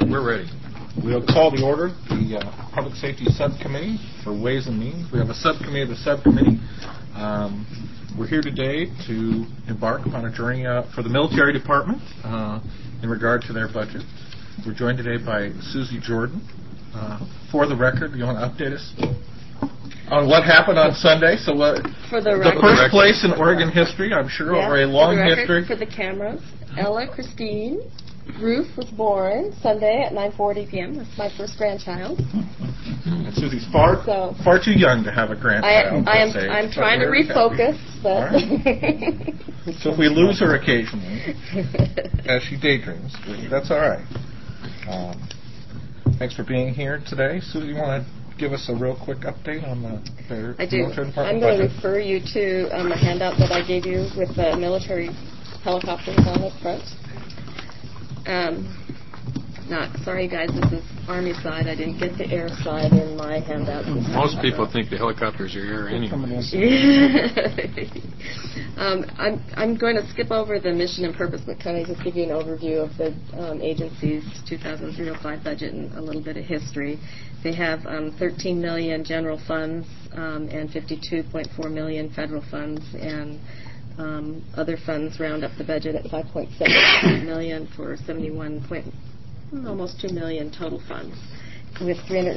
We're ready. We'll call the order the Public Safety Subcommittee for Ways and Means. We have a subcommittee of the subcommittee. We're here today to embark upon a journey for the military department in regard to their budget. We're joined today by Susie Jordan. For the record, you want to update us on what happened on Sunday? So for the first place in Oregon history, I'm sure, over a long history. For the cameras, Ella Christine Ruth was born Sunday at 9:40 p.m. That's my first grandchild. And Susie's far too young to have a grandchild. I'm trying to refocus, but so if we lose her occasionally, as she daydreams, that's all right. Thanks for being here today, Susie. You want to give us a real quick update on the I do. military department I'm going to refer you to a handout that I gave you with the military helicopters on the front. Sorry guys, this is Army side. I didn't get the air side in my handout. Most people think the helicopters are air anyway. I'm going to skip over the mission and purpose, but kind of just give you an overview of the agency's 2005 budget and a little bit of history. They have 13 million general funds and 52.4 million federal funds, and other funds round up the budget at 5.7 million for almost 2 million total funds, with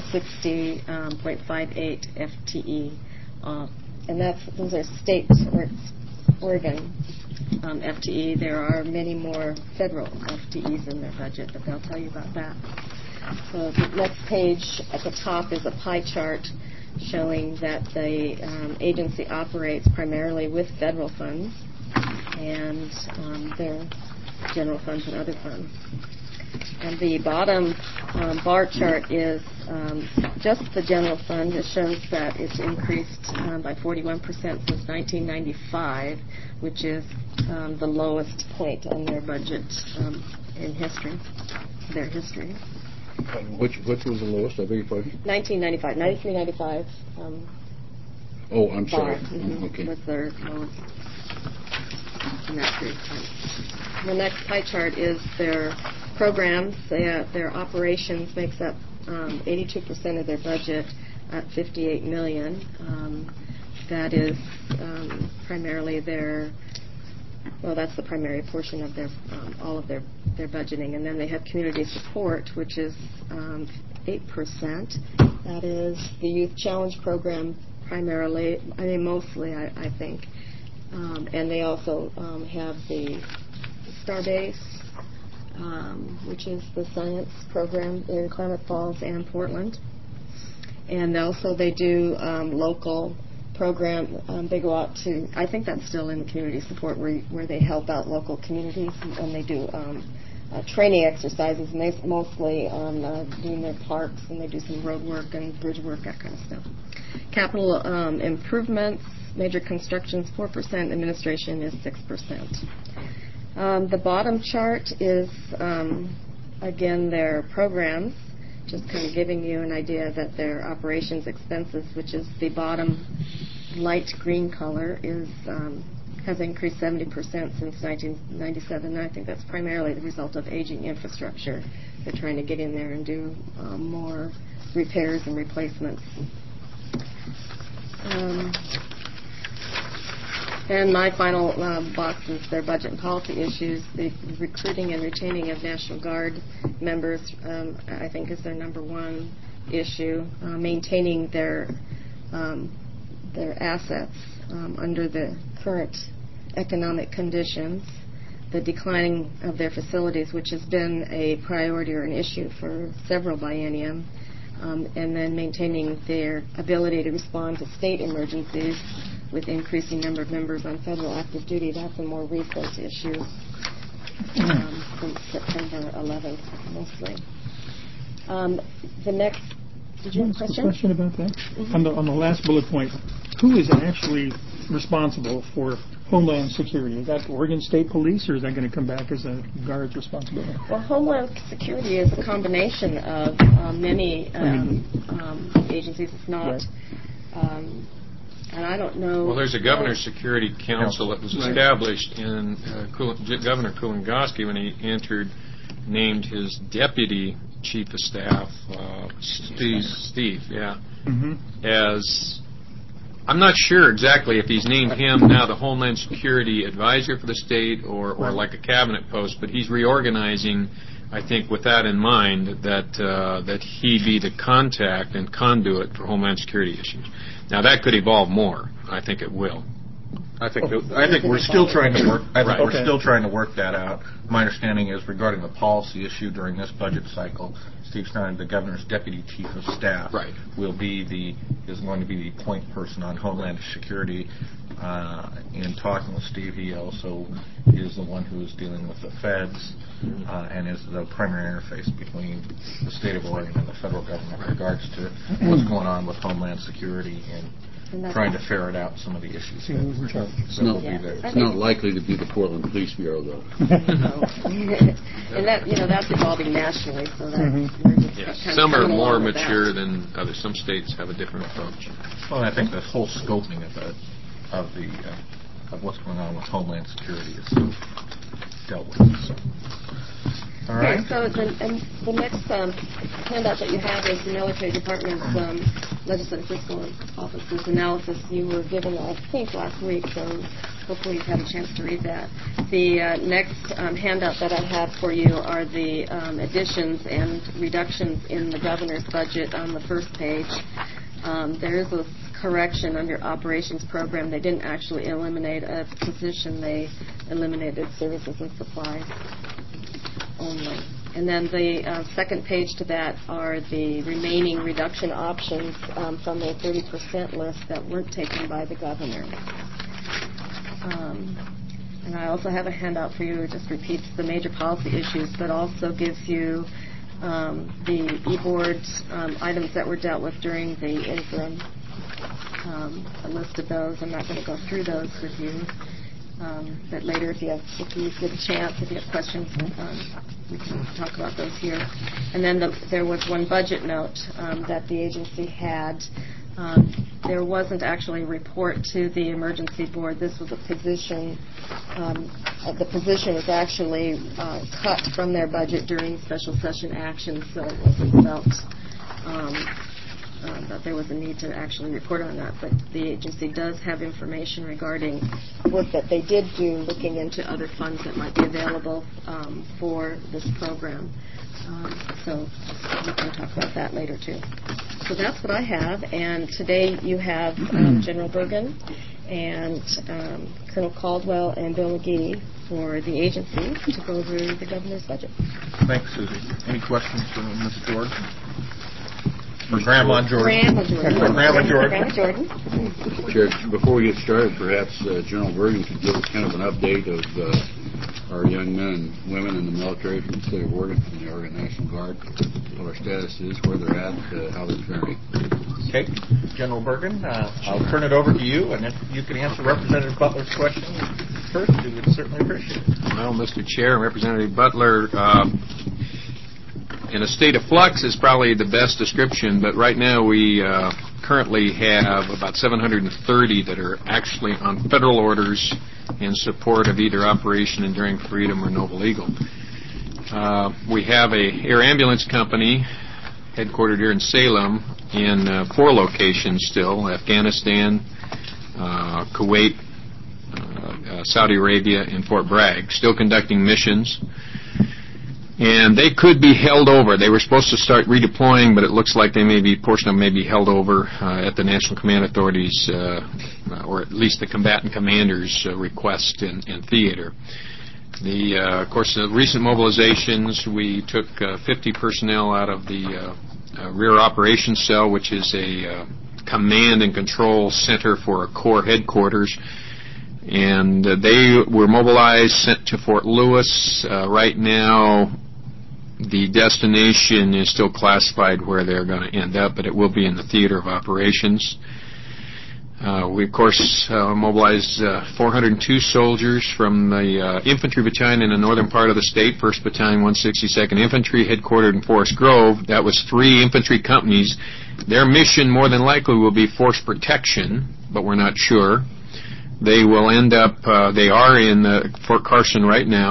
360.58 FTE, and those are state Oregon FTE. There are many more federal FTEs in their budget, but they'll tell you about that. So the next page at the top is a pie chart showing that the agency operates primarily with federal funds and their general funds and other funds. And the bottom bar chart is just the general fund. It shows that it's increased by 41% since 1995, which is the lowest point on their budget in history, their history. Which was the lowest? I beg your pardon? 1995, 93.95. I'm sorry. Okay. Was their lowest in that period of time. The next pie chart is their programs. Their operations makes up 82% of their budget at $58 million. That is primarily that's the primary portion of their all of their budgeting. And then they have community support, which is 8%. That is the Youth Challenge program primarily, mostly, I think. And they also have the Starbase, which is the science program in Klamath Falls and Portland. And also they do local program. They go out to, I think that's still in community support, where they help out local communities, and they do training exercises, and they mostly on doing their parks, and they do some road work and bridge work, that kind of stuff. Capital improvements, major constructions 4%, administration is 6%. The bottom chart is, again, their programs, just kind of giving you an idea that their operations expenses, which is the bottom light green color, has increased 70% since 1997, and I think that's primarily the result of aging infrastructure. They're trying to get in there and do more repairs and replacements. And my final box is their budget and policy issues. The recruiting and retaining of National Guard members, I think, is their number one issue. Maintaining their assets under the current economic conditions. The declining of their facilities, which has been a priority or an issue for several biennium. And then maintaining their ability to respond to state emergencies with increasing number of members on federal active duty. That's a more recent issue since September 11th, mostly. The next, did you have a question? Question about that? Mm-hmm. On the last bullet point, who is actually responsible for Homeland Security? Is that Oregon State Police, or is that going to come back as a Guard's responsibility? Well, Homeland Security is a combination of many agencies. It's not, and I don't know. Well, there's a Governor's Security Council that was established in Governor Kulongoski, when he named his deputy Chief of Staff, Steve, yeah, as I'm not sure exactly if he's named him now the Homeland Security Advisor for the state or like a cabinet post, but he's reorganizing, I think, with that in mind, that he be the contact and conduit for Homeland Security issues. Now, that could evolve more. I think it will. I think we're still trying to work. I think Right. we're still trying to work that out. My understanding is regarding the policy issue during this budget cycle, Steve Snyder, the governor's deputy chief of staff, Right. is going to be the point person on Homeland Security. In talking with Steve, he also is the one who is dealing with the feds and is the primary interface between the state of Oregon and the federal government in regards to what's going on with Homeland Security and trying to ferret out some of the issues. It's not likely to be the Portland Police Bureau, though. And that's evolving nationally, so that we're just Yeah. kind of Some are coming more along with that. mature than others. Some states have a different approach. Well, I think the whole scoping of what's going on with Homeland Security is still dealt with. So. All right. Okay, so the next handout that you have is the Military Department's Legislative Fiscal Office's analysis. You were given, I think, last week, so hopefully you've had a chance to read that. The next handout that I have for you are the additions and reductions in the governor's budget on the first page. There is a correction under operations program. They didn't actually eliminate a position. They eliminated services and supplies only. And then the second page to that are the remaining reduction options from the 30% list that weren't taken by the governor. And I also have a handout for you that just repeats the major policy issues, but also gives you the e-board items that were dealt with during the interim. A list of those. I'm not going to go through those with you. But later, if you get a chance, if you have questions, we can talk about those here. And then there was one budget note that the agency had. There wasn't actually a report to the emergency board. This was a position. The position was actually cut from their budget during special session action, so it wasn't felt that there was a need to actually report on that. But the agency does have information regarding work that they did do looking into other funds that might be available for this program. So we can talk about that later, too. So that's what I have. And today you have General Bergen and Colonel Caldwell and Bill McGee for the agency to go over the governor's budget. Thanks, Susie. Any questions for Ms. Jordan? For Grandma Jordan. Grandma Jordan. Chair, before we get started, perhaps General Bergen could give us kind of an update of our young men and women in the military from the state of Oregon, from the Oregon National Guard, what our status is, where they're at, how they're faring. Okay. General Bergen, I'll turn it over to you, and if you can answer Representative Butler's question first, we would certainly appreciate it. Well, Mr. Chair and Representative Butler, in a state of flux is probably the best description, but right now we currently have about 730 that are actually on federal orders in support of either Operation Enduring Freedom or Noble Eagle. We have a air ambulance company headquartered here in Salem in 4 locations still: Afghanistan, Kuwait, Saudi Arabia, and Fort Bragg, still conducting missions. And they could be held over. They were supposed to start redeploying, but it looks like portion of them may be held over at the National Command Authority's, or at least the combatant commander's request in theater. Of course, the recent mobilizations, we took 50 personnel out of the Rear Operations Cell, which is a command and control center for a Corps headquarters. And they were mobilized, sent to Fort Lewis. Right now, the destination is still classified where they're going to end up, but it will be in the theater of operations. We, of course, mobilized 402 soldiers from the infantry battalion in the northern part of the state, 1st Battalion, 162nd Infantry, headquartered in Forest Grove. That was 3 infantry companies. Their mission, more than likely, will be force protection, but we're not sure. They will end up, they are in Fort Carson right now.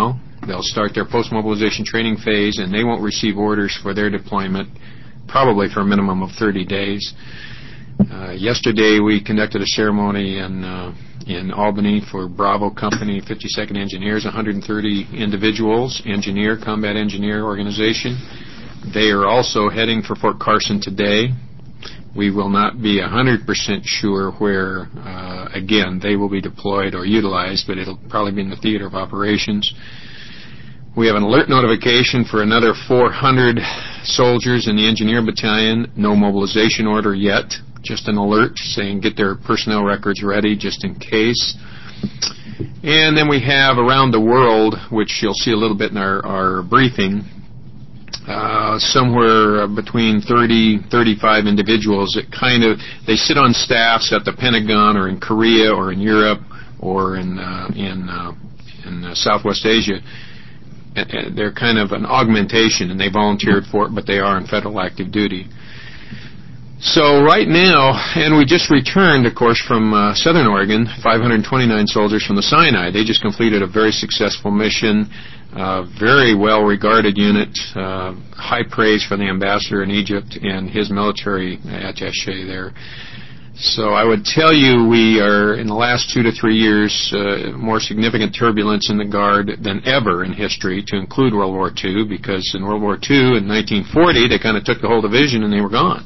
They'll start their post-mobilization training phase, and they won't receive orders for their deployment probably for a minimum of 30 days. Yesterday, we conducted a ceremony in Albany for Bravo Company, 52nd Engineers, 130 individuals, combat engineer organization. They are also heading for Fort Carson today. We will not be 100% sure where, again, they will be deployed or utilized, but it'll probably be in the theater of operations. We have an alert notification for another 400 soldiers in the Engineer Battalion. No mobilization order yet, just an alert saying get their personnel records ready just in case. And then we have around the world, which you'll see a little bit in our briefing, somewhere between 35 individuals that they sit on staffs at the Pentagon or in Korea or in Europe or in Southwest Asia. They're kind of an augmentation, and they volunteered for it, but they are on federal active duty. So right now, and we just returned, of course, from Southern Oregon, 529 soldiers from the Sinai. They just completed a very successful mission, very well-regarded unit, high praise for the ambassador in Egypt and his military attaché there. So I would tell you we are, in the last 2 to 3 years, more significant turbulence in the Guard than ever in history, to include World War II, because in World War II, in 1940, they kind of took the whole division and they were gone.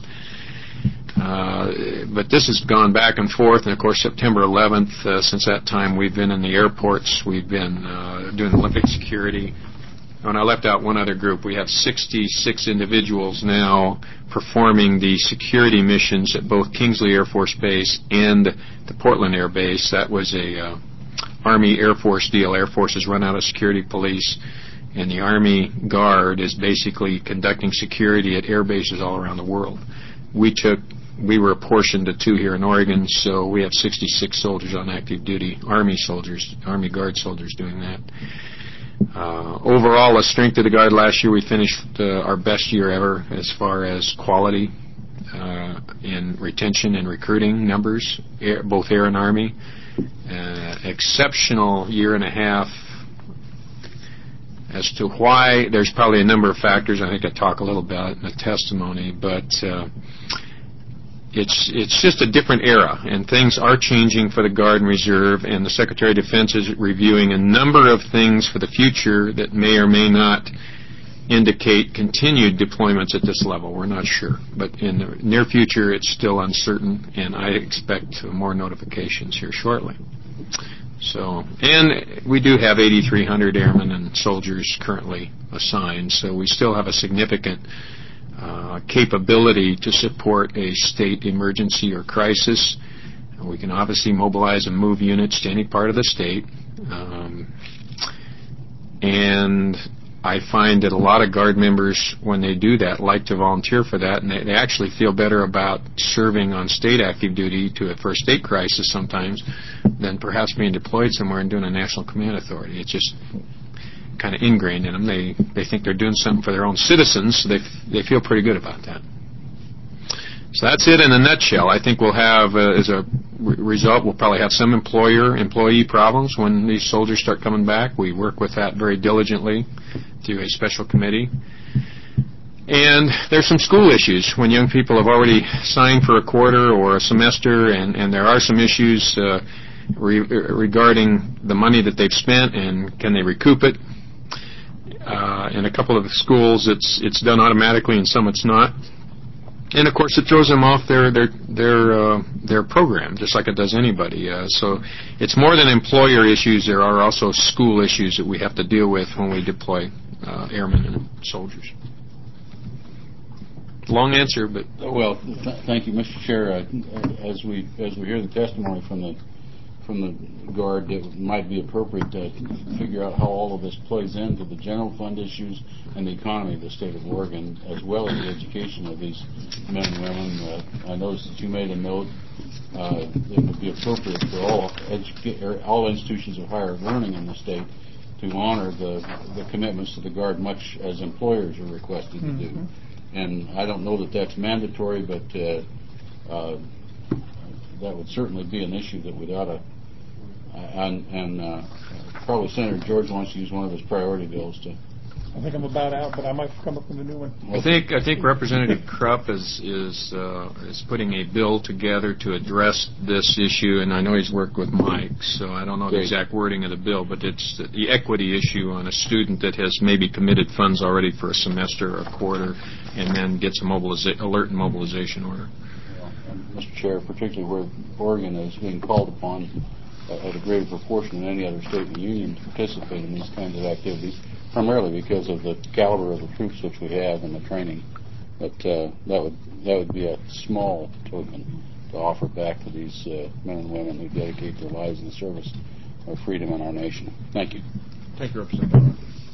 But this has gone back and forth, and of course September 11th, since that time we've been in the airports, we've been doing Olympic security. And I left out one other group. We have 66 individuals now performing the security missions at both Kingsley Air Force Base and the Portland Air Base. That was a Army Air Force deal. Air Force has run out of security police, and the Army Guard is basically conducting security at air bases all around the world. We were apportioned to 2 here in Oregon, so we have 66 soldiers on active duty, Army soldiers, Army Guard soldiers doing that. Overall, the strength of the Guard last year, we finished our best year ever as far as quality in retention and recruiting numbers, both Air and Army. Exceptional year and a half. As to why, there's probably a number of factors. I think I talk a little about in the testimony, but it's just a different era, and things are changing for the Guard and Reserve, and the Secretary of Defense is reviewing a number of things for the future that may or may not indicate continued deployments at this level. We're not sure, but in the near future it's still uncertain, and I expect more notifications here shortly. So, and we do have 8,300 airmen and soldiers currently assigned, so we still have a significant capability to support a state emergency or crisis. We can obviously mobilize and move units to any part of the state. And I find that a lot of Guard members, when they do that, like to volunteer for that, and they actually feel better about serving on state active duty for a state crisis sometimes than perhaps being deployed somewhere and doing a national command authority. It's just kind of ingrained in them. They think they're doing something for their own citizens, so they feel pretty good about that. So that's it in a nutshell. I think we'll have, as a result, we'll probably have some employee problems when these soldiers start coming back. We work with that very diligently through a special committee. And there's some school issues when young people have already signed for a quarter or a semester, and there are some issues regarding the money that they've spent and can they recoup it. In a couple of the schools, it's done automatically, and some it's not. And of course, it throws them off their program, just like it does anybody. So it's more than employer issues. There are also school issues that we have to deal with when we deploy airmen and soldiers. Long answer, but well, thank you, Mr. Chair. As we hear the testimony from the Guard, it might be appropriate to figure out how all of this plays into the general fund issues and the economy of the state of Oregon, as well as the education of these men and women. I noticed that you made a note it would be appropriate for all institutions of higher learning in the state to honor the commitments to the Guard, much as employers are requested to do. And I don't know that that's mandatory, but that would certainly be an issue that we ought to. And Probably Senator George wants to use one of his priority bills to. I think I'm about out, but I might come up with a new one. I think Representative Krupp is putting a bill together to address this issue, and I know he's worked with Mike, so I don't know the exact wording of the bill, but it's the equity issue on a student that has maybe committed funds already for a semester or a quarter, and then gets a alert and mobilization order. Mr. Chair, particularly where Oregon is being called upon at a greater proportion than any other state in the Union to participate in these kinds of activities, primarily because of the caliber of the troops which we have and the training. But that would be a small token to offer back to these men and women who dedicate their lives in the service of freedom in our nation. Thank you. Thank you, Representative.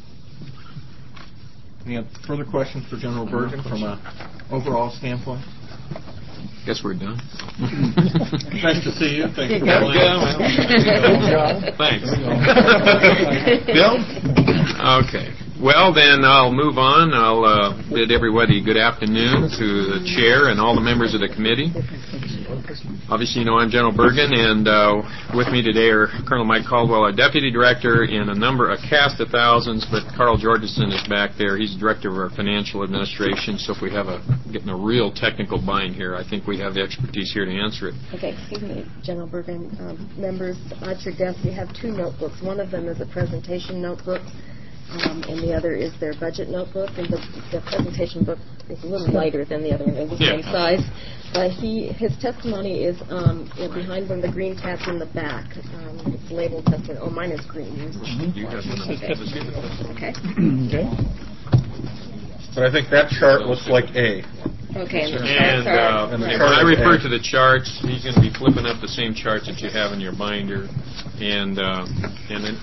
Any further questions for General Bergen from an overall standpoint? Guess we're done. Nice to see you. Thanks for Good calling. Thanks. Bill? Okay. Well, then I'll move on. I'll bid everybody good afternoon to the chair and all the members of the committee. Obviously, you know I'm General Bergen, and with me today are Colonel Mike Caldwell, our Deputy Director, and a cast of thousands, but Carl Georgeson is back there. He's Director of our Financial Administration, so if we have getting a real technical bind here, I think we have the expertise here to answer it. Okay, excuse me, General Bergen. Members, at your desk you have two notebooks. One of them is a presentation notebook, and the other is their budget notebook. And the presentation book is a little lighter than the other one. They're the same size. His testimony is behind one of the green tabs in the back. It's labeled testimony. Oh, mine is green. You have one. Okay. Okay. But I think that chart looks like A. Okay. And when I refer to the charts, he's going to be flipping up the same charts that you have in your binder, and then.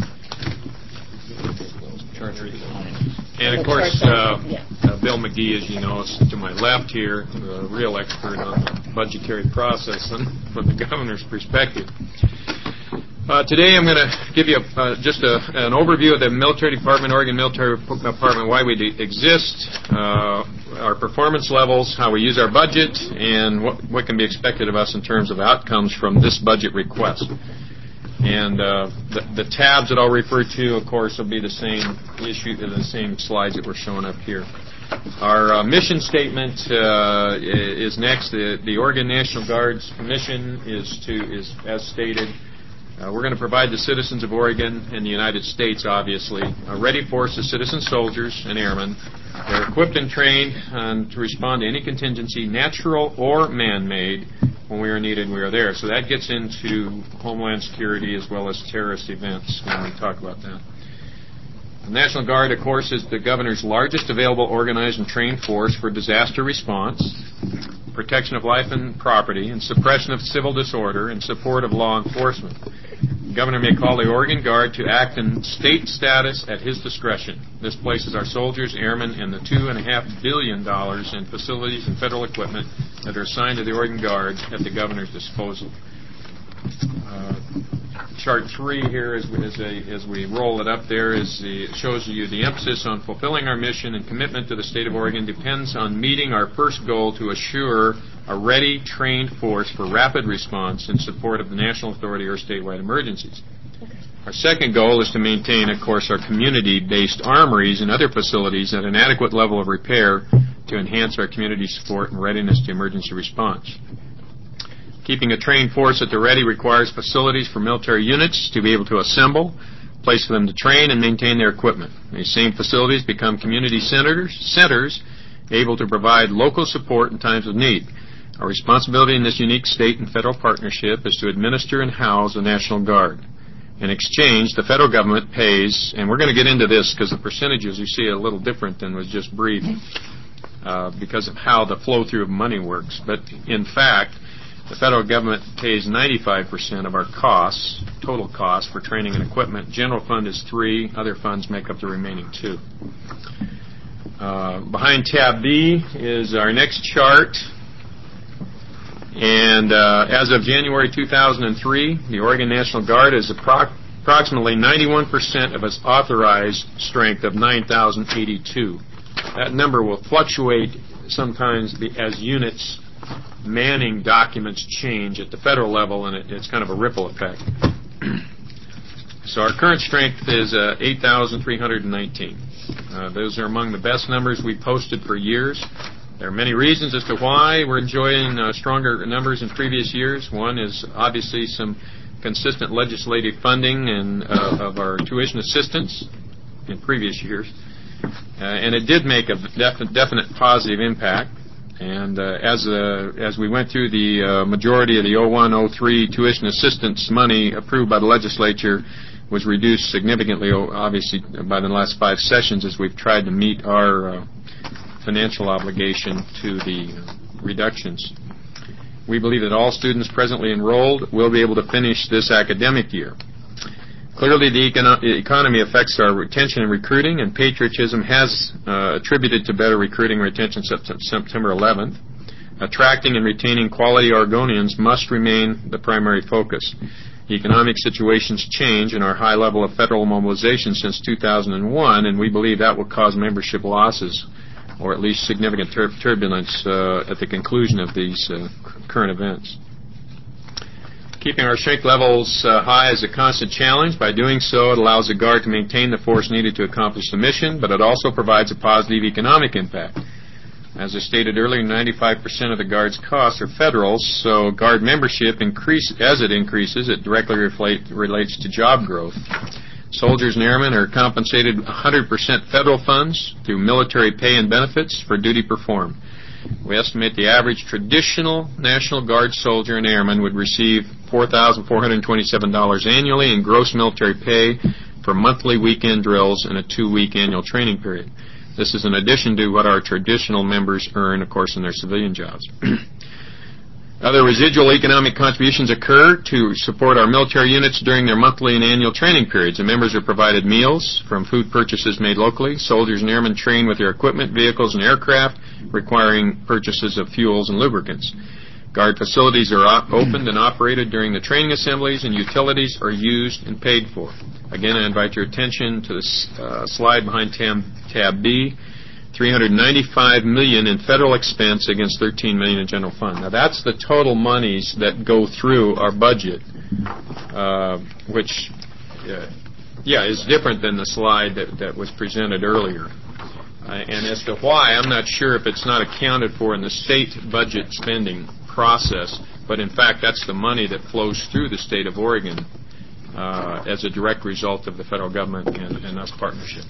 And of course, Bill McGee, as you know, is to my left here, the real expert on the budgetary process from the governor's perspective. Today I'm going to give you just an overview of the Military Department, Oregon Military Department, why we exist, our performance levels, how we use our budget, and what can be expected of us in terms of outcomes from this budget request. And the tabs that I'll refer to, of course, will be the same the same slides that were showing up here. Our mission statement is next. The Oregon National Guard's mission is as stated. We're going to provide the citizens of Oregon and the United States, obviously, a ready force of citizen soldiers and airmen. They're equipped and trained to respond to any contingency, natural or man-made. When we are needed, we are there. So that gets into Homeland Security as well as terrorist events when we talk about that. The National Guard, of course, is the governor's largest available organized and trained force for disaster response, protection of life and property, and suppression of civil disorder in support of law enforcement. The governor may call the Oregon Guard to act in state status at his discretion. This places our soldiers, airmen, and the $2.5 billion in facilities and federal equipment that are assigned to the Oregon Guard at the governor's disposal. Chart 3 here, as we roll it up there, shows you the emphasis on fulfilling our mission and commitment to the state of Oregon depends on meeting our first goal to assure a ready, trained force for rapid response in support of the national authority or statewide emergencies. Our second goal is to maintain, of course, our community-based armories and other facilities at an adequate level of repair to enhance our community support and readiness to emergency response. Keeping a trained force at the ready requires facilities for military units to be able to assemble, place for them to train, and maintain their equipment. These same facilities become community centers able to provide local support in times of need. Our responsibility in this unique state and federal partnership is to administer and house the National Guard. In exchange, the federal government pays, and we're going to get into this because the percentages you see are a little different than was just briefed because of how the flow-through of money works. But in fact, the federal government pays 95% of our costs, total costs, for training and equipment. General fund is 3%. Other funds make up the remaining 2%. Behind tab B is our next chart. And as of January 2003, the Oregon National Guard is approximately 91% of its authorized strength of 9,082. That number will fluctuate sometimes as units manning documents change at the federal level, and it's kind of a ripple effect. So our current strength is 8,319. Those are among the best numbers we've posted for years. There are many reasons as to why we're enjoying stronger numbers in previous years. One is obviously some consistent legislative funding and of our tuition assistance in previous years. And it did make a definite positive impact. And as we went through the majority of the 01-03 tuition assistance money approved by the legislature was reduced significantly, obviously, by the last 5 sessions as we've tried to meet our financial obligation to the reductions. We believe that all students presently enrolled will be able to finish this academic year. Clearly, the economy affects our retention and recruiting, and patriotism has attributed to better recruiting and retention September 11th. Attracting and retaining quality Oregonians must remain the primary focus. Economic situations change and our high level of federal mobilization since 2001, and we believe that will cause membership losses, or at least significant turbulence at the conclusion of these current events. Keeping our strength levels high is a constant challenge. By doing so, it allows the Guard to maintain the force needed to accomplish the mission, but it also provides a positive economic impact. As I stated earlier, 95% of the Guard's costs are federal, so Guard membership increases, it directly relates to job growth. Soldiers and airmen are compensated 100% federal funds through military pay and benefits for duty performed. We estimate the average traditional National Guard soldier and airman would receive $4,427 annually in gross military pay for monthly weekend drills and a 2-week annual training period. This is in addition to what our traditional members earn, of course, in their civilian jobs. Other residual economic contributions occur to support our military units during their monthly and annual training periods. The members are provided meals from food purchases made locally. Soldiers and airmen train with their equipment, vehicles, and aircraft, requiring purchases of fuels and lubricants. Guard facilities are opened and operated during the training assemblies, and utilities are used and paid for. Again, I invite your attention to the slide behind tab B. $395 million in federal expense against $13 million in general fund. Now that's the total monies that go through our budget, which, is different than the slide that was presented earlier. And as to why, I'm not sure if it's not accounted for in the state budget spending process, but in fact that's the money that flows through the state of Oregon as a direct result of the federal government and us partnership.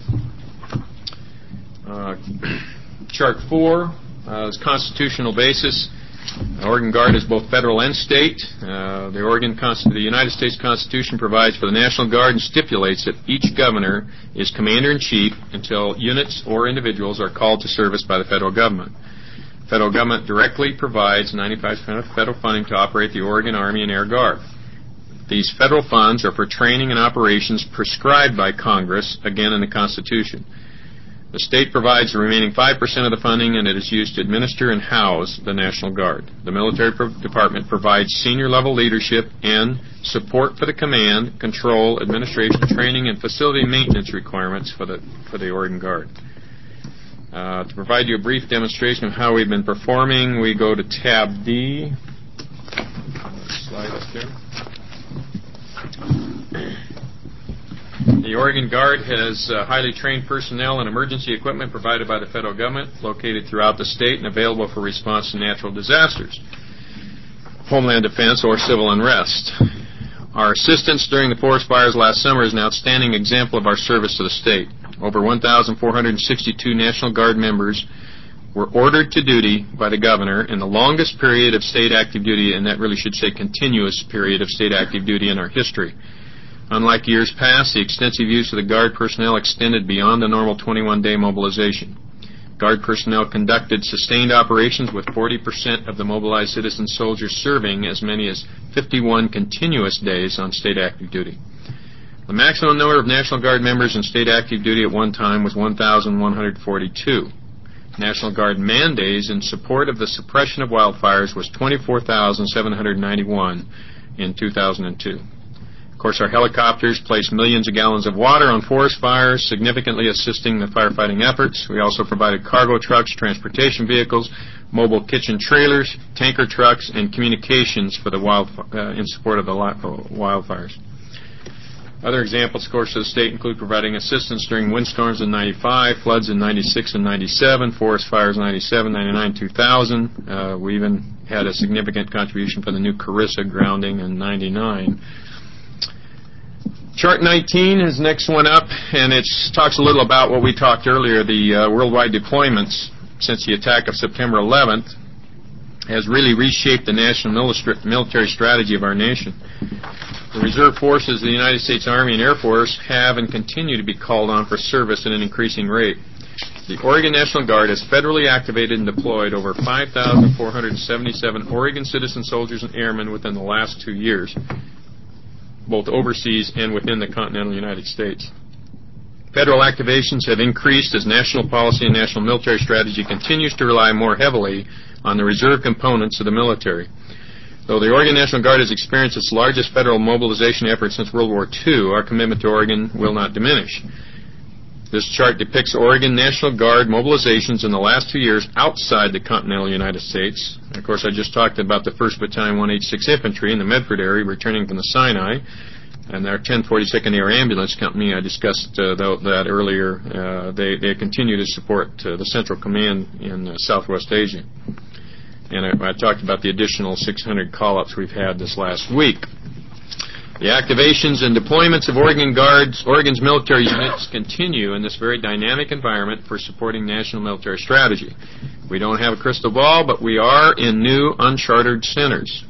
Chart 4 is constitutional basis. The Oregon Guard is both federal and state. The United States Constitution provides for the National Guard and stipulates that each governor is commander-in-chief until units or individuals are called to service by the federal government. The federal government directly provides 95% of federal funding to operate the Oregon Army and Air Guard. These federal funds are for training and operations prescribed by Congress, again in the Constitution. The state provides the remaining 5% of the funding, and it is used to administer and house the National Guard. The military department provides senior-level leadership and support for the command, control, administration, training, and facility maintenance requirements for the Oregon Guard. To provide you a brief demonstration of how we've been performing, we go to tab D. Slide up there. The Oregon Guard has highly trained personnel and emergency equipment provided by the federal government, located throughout the state and available for response to natural disasters, homeland defense, or civil unrest. Our assistance during the forest fires last summer is an outstanding example of our service to the state. Over 1,462 National Guard members were ordered to duty by the governor in the longest period of state active duty, and that really should say continuous period of state active duty in our history. Unlike years past, the extensive use of the Guard personnel extended beyond the normal 21-day mobilization. Guard personnel conducted sustained operations with 40% of the mobilized citizen soldiers serving as many as 51 continuous days on state active duty. The maximum number of National Guard members in state active duty at one time was 1,142. National Guard man days in support of the suppression of wildfires was 24,791 in 2002. Of course, our helicopters placed millions of gallons of water on forest fires, significantly assisting the firefighting efforts. We also provided cargo trucks, transportation vehicles, mobile kitchen trailers, tanker trucks, and communications for the in support of the wildfires. Other examples, of course, of the state include providing assistance during windstorms in 95, floods in 96 and 97, forest fires in 97, 99, 2000. We even had a significant contribution for the new Carissa grounding in 99. Chart 19 is the next one up, and it talks a little about what we talked earlier. The worldwide deployments since the attack of September 11th has really reshaped the national military strategy of our nation. The reserve forces of the United States Army and Air Force have and continue to be called on for service at an increasing rate. The Oregon National Guard has federally activated and deployed over 5,477 Oregon citizen soldiers and airmen within the last 2 years, both overseas and within the continental United States. Federal activations have increased as national policy and national military strategy continues to rely more heavily on the reserve components of the military. Though the Oregon National Guard has experienced its largest federal mobilization effort since World War II, our commitment to Oregon will not diminish. This chart depicts Oregon National Guard mobilizations in the last 2 years outside the continental United States. Of course, I just talked about the 1st Battalion 186 Infantry in the Medford area returning from the Sinai, and their 1042nd Air Ambulance Company, I discussed that earlier. They continue to support the Central Command in Southwest Asia. And I talked about the additional 600 call-ups we've had this last week. The activations and deployments of Oregon's military units continue in this very dynamic environment for supporting national military strategy. We don't have a crystal ball, but we are in new, uncharted centers.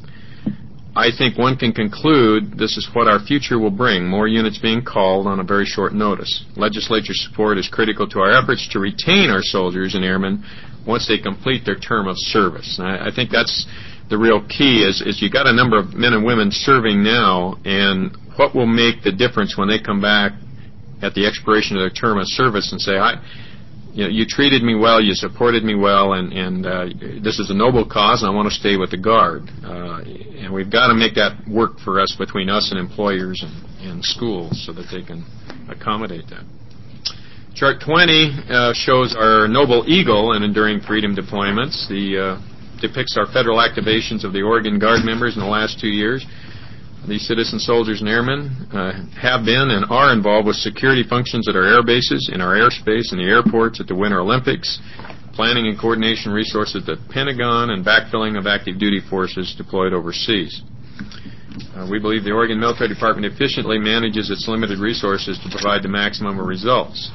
I think one can conclude this is what our future will bring, more units being called on a very short notice. Legislature support is critical to our efforts to retain our soldiers and airmen once they complete their term of service. And I think that's the real key is you got a number of men and women serving now, and what will make the difference when they come back at the expiration of their term of service and say, you treated me well, you supported me well, and this is a noble cause, and I want to stay with the Guard. And we've got to make that work for us between us and employers and schools so that they can accommodate that. Chart 20 shows our Noble Eagle and Enduring Freedom deployments. Depicts our federal activations of the Oregon Guard members in the last 2 years. These citizen soldiers and airmen have been and are involved with security functions at our air bases, in our airspace, in the airports, at the Winter Olympics, planning and coordination resources at the Pentagon, and backfilling of active duty forces deployed overseas. We believe the Oregon Military Department efficiently manages its limited resources to provide the maximum of results.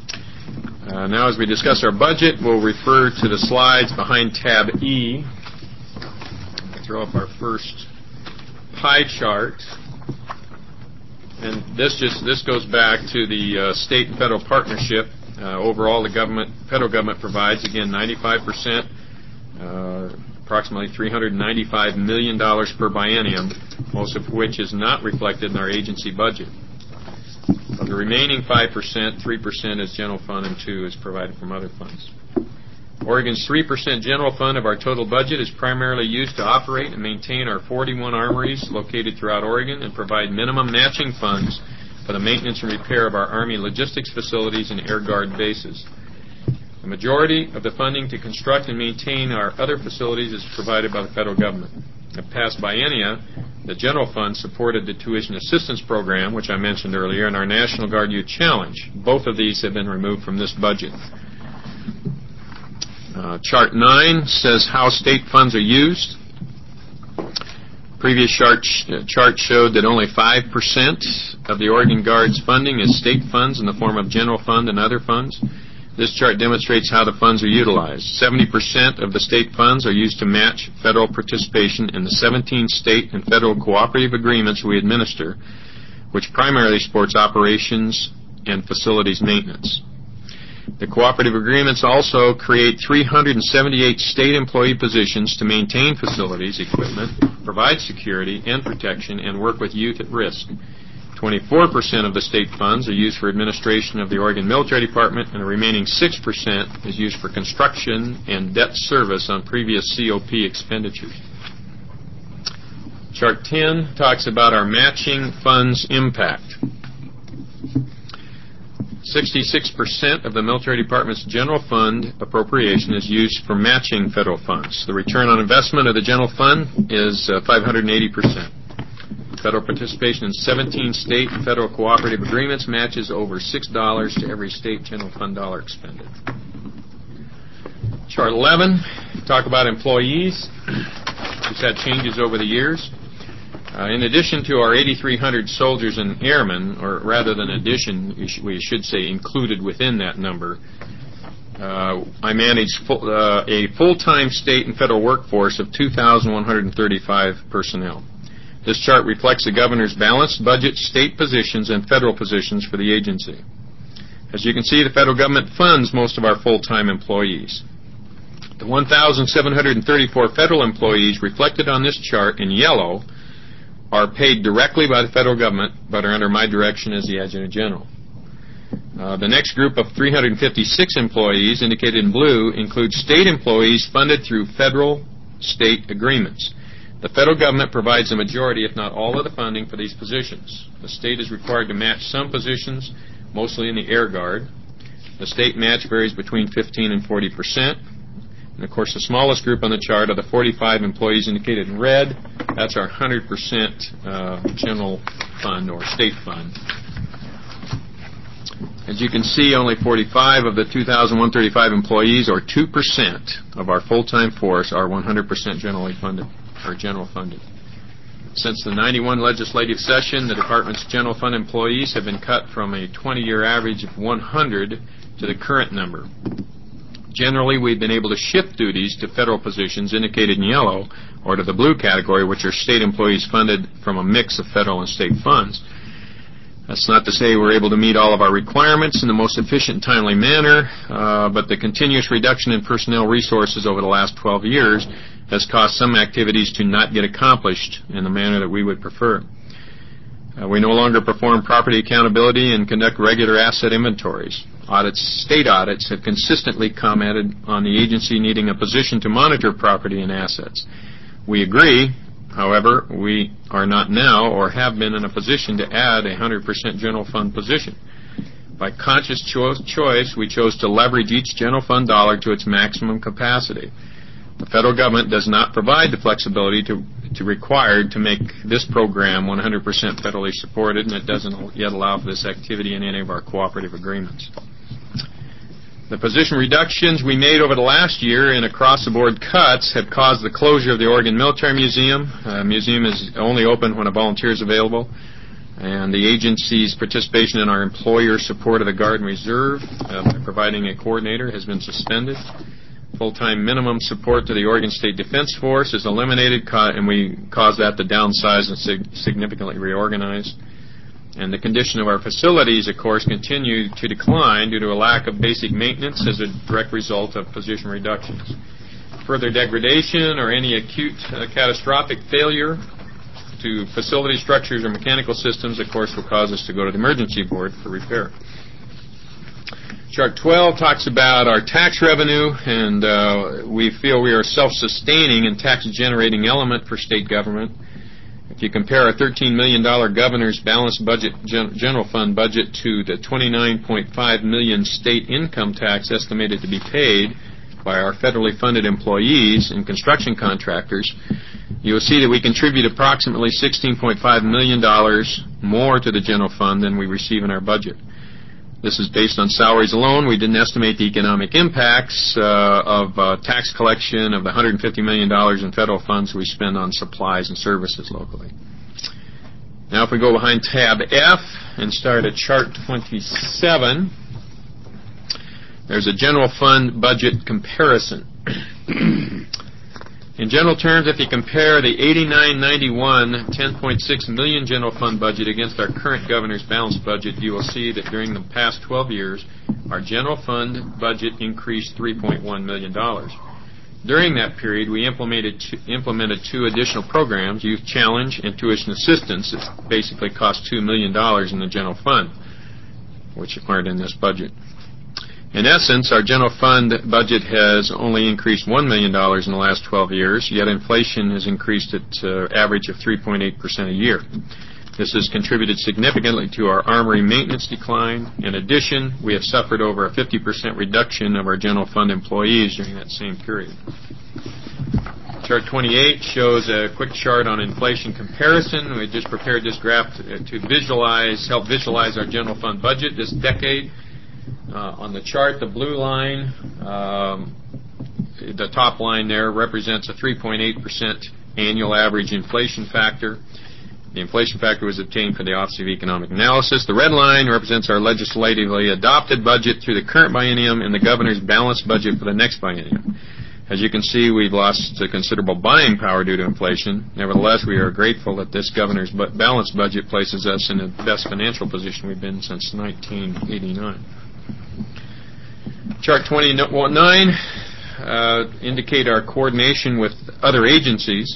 Now, as we discuss our budget, we'll refer to the slides behind tab E. I'll throw up our first pie chart. And this goes back to the state and federal partnership. Overall, the federal government provides, again, 95%, approximately $395 million per biennium, most of which is not reflected in our agency budget. Of the remaining 5%, 3% is general fund and 2% is provided from other funds. Oregon's 3% general fund of our total budget is primarily used to operate and maintain our 41 armories located throughout Oregon and provide minimum matching funds for the maintenance and repair of our Army logistics facilities and Air Guard bases. The majority of the funding to construct and maintain our other facilities is provided by the federal government. In past biennia, the general fund supported the tuition assistance program, which I mentioned earlier, and our National Guard Youth Challenge. Both of these have been removed from this budget. Chart 9 says how state funds are used. Previous chart showed that only 5% of the Oregon Guard's funding is state funds in the form of general fund and other funds. This chart demonstrates how the funds are utilized. 70% of the state funds are used to match federal participation in the 17 state and federal cooperative agreements we administer, which primarily supports operations and facilities maintenance. The cooperative agreements also create 378 state employee positions to maintain facilities, equipment, provide security and protection, and work with youth at risk. 24% of the state funds are used for administration of the Oregon Military Department, and the remaining 6% is used for construction and debt service on previous COP expenditures. Chart 10 talks about our matching funds impact. 66% of the Military Department's general fund appropriation is used for matching federal funds. The return on investment of the general fund is 580%. Federal participation in 17 state and federal cooperative agreements matches over $6 to every state general fund dollar expended. Chart 11, talk about employees. We've had changes over the years. In addition to our 8,300 soldiers and airmen, or rather than addition, we should say included within that number, I manage a full-time state and federal workforce of 2,135 personnel. This chart reflects the governor's balanced budget, state positions, and federal positions for the agency. As you can see, the federal government funds most of our full-time employees. The 1,734 federal employees reflected on this chart in yellow are paid directly by the federal government, but are under my direction as the Adjutant General. The next group of 356 employees, indicated in blue, includes state employees funded through federal-state agreements. The federal government provides the majority, if not all, of the funding for these positions. The state is required to match some positions, mostly in the Air Guard. The state match varies between 15 and 40%. And, of course, the smallest group on the chart are the 45 employees indicated in red. That's our 100% general fund or state fund. As you can see, only 45 of the 2,135 employees, or 2% of our full-time force, are 100% generally funded, or general funded. Since the 91 legislative session, the Department's general fund employees have been cut from a 20-year average of 100 to the current number. Generally, we've been able to shift duties to federal positions indicated in yellow, or to the blue category, which are state employees funded from a mix of federal and state funds. That's not to say we're able to meet all of our requirements in the most efficient and timely manner, but the continuous reduction in personnel resources over the last 12 years has caused some activities to not get accomplished in the manner that we would prefer. We no longer perform property accountability and conduct regular asset inventories. State audits have consistently commented on the agency needing a position to monitor property and assets. We agree. However, we are not now or have been in a position to add a 100% general fund position. By conscious choice, we chose to leverage each general fund dollar to its maximum capacity. The federal government does not provide the flexibility to required to make this program 100% federally supported, and it doesn't yet allow for this activity in any of our cooperative agreements. The position reductions we made over the last year and across-the-board cuts have caused the closure of the Oregon Military Museum. The museum is only open when a volunteer is available. And the agency's participation in our employer support of the Guard and Reserve by providing a coordinator has been suspended. Full-time minimum support to the Oregon State Defense Force is eliminated, and we caused that to downsize and significantly reorganize. And the condition of our facilities, of course, continue to decline due to a lack of basic maintenance as a direct result of position reductions. Further degradation or any acute catastrophic failure to facility structures or mechanical systems, of course, will cause us to go to the emergency board for repair. Chart 12 talks about our tax revenue, and we feel we are self-sustaining and tax-generating element for state government. If you compare our $13 million governor's balanced budget general fund budget to the $29.5 million state income tax estimated to be paid by our federally funded employees and construction contractors, you will see that we contribute approximately $16.5 million more to the general fund than we receive in our budget. This is based on salaries alone. We didn't estimate the economic impacts of tax collection of the $150 million in federal funds we spend on supplies and services locally. Now if we go behind tab F and start at chart 27, there's a general fund budget comparison. In general terms, if you compare the 8991 $10.6 million general fund budget against our current governor's balanced budget, you will see that during the past 12 years, our general fund budget increased $3.1 million. During that period, we implemented two additional programs, Youth Challenge and Tuition Assistance, that basically cost $2 million in the general fund, which aren't in this budget. In essence, our general fund budget has only increased $1 million in the last 12 years, yet inflation has increased at an average of 3.8% a year. This has contributed significantly to our armory maintenance decline. In addition, we have suffered over a 50% reduction of our general fund employees during that same period. Chart 28 shows a quick chart on inflation comparison. We just prepared this graph to help visualize our general fund budget this decade. On the chart, the blue line, the top line there, represents a 3.8% annual average inflation factor. The inflation factor was obtained for the Office of Economic Analysis. The red line represents our legislatively adopted budget through the current biennium and the governor's balanced budget for the next biennium. As you can see, we've lost considerable buying power due to inflation. Nevertheless, we are grateful that this governor's balanced budget places us in the best financial position we've been since 1989. Chart 29 indicate our coordination with other agencies.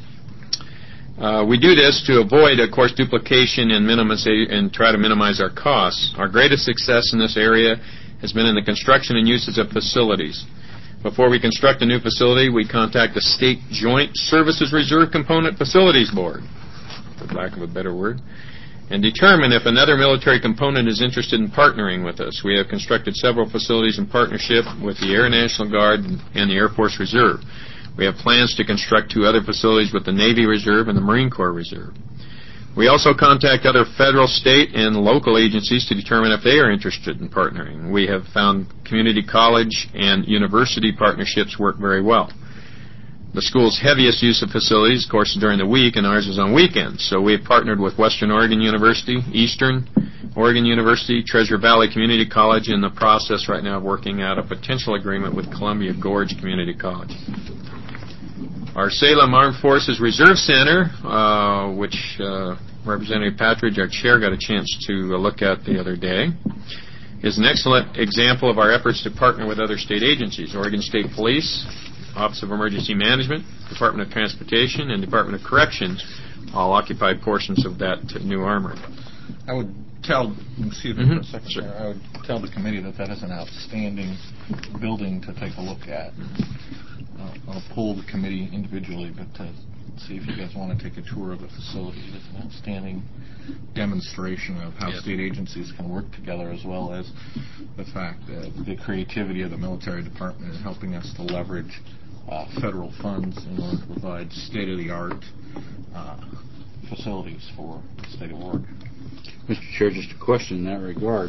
We do this to avoid, of course, duplication and try to minimize our costs. Our greatest success in this area has been in the construction and uses of facilities. Before we construct a new facility, we contact the State Joint Services Reserve Component Facilities Board, for lack of a better word, and determine if another military component is interested in partnering with us. We have constructed several facilities in partnership with the Air National Guard and the Air Force Reserve. We have plans to construct 2 other facilities with the Navy Reserve and the Marine Corps Reserve. We also contact other federal, state, and local agencies to determine if they are interested in partnering. We have found community college and university partnerships work very well. The school's heaviest use of facilities, of course, is during the week, and ours is on weekends. So we have partnered with Western Oregon University, Eastern Oregon University, Treasure Valley Community College, in the process right now of working out a potential agreement with Columbia Gorge Community College. Our Salem Armed Forces Reserve Center, which Representative Patridge, our chair, got a chance to look at the other day, is an excellent example of our efforts to partner with other state agencies. Oregon State Police, Office of Emergency Management, Department of Transportation, and Department of Corrections all occupy portions of that new armory. I would tell, excuse me for a second, sure. I would tell the committee that is an outstanding building to take a look at. I'll pull the committee individually, but see if you guys want to take a tour of the facility. It's an outstanding demonstration of how state agencies can work together, as well as the fact that the creativity of the military department in helping us to leverage federal funds in order to provide state-of-the-art facilities for the state of Oregon. Mr. Chair, just a question in that regard.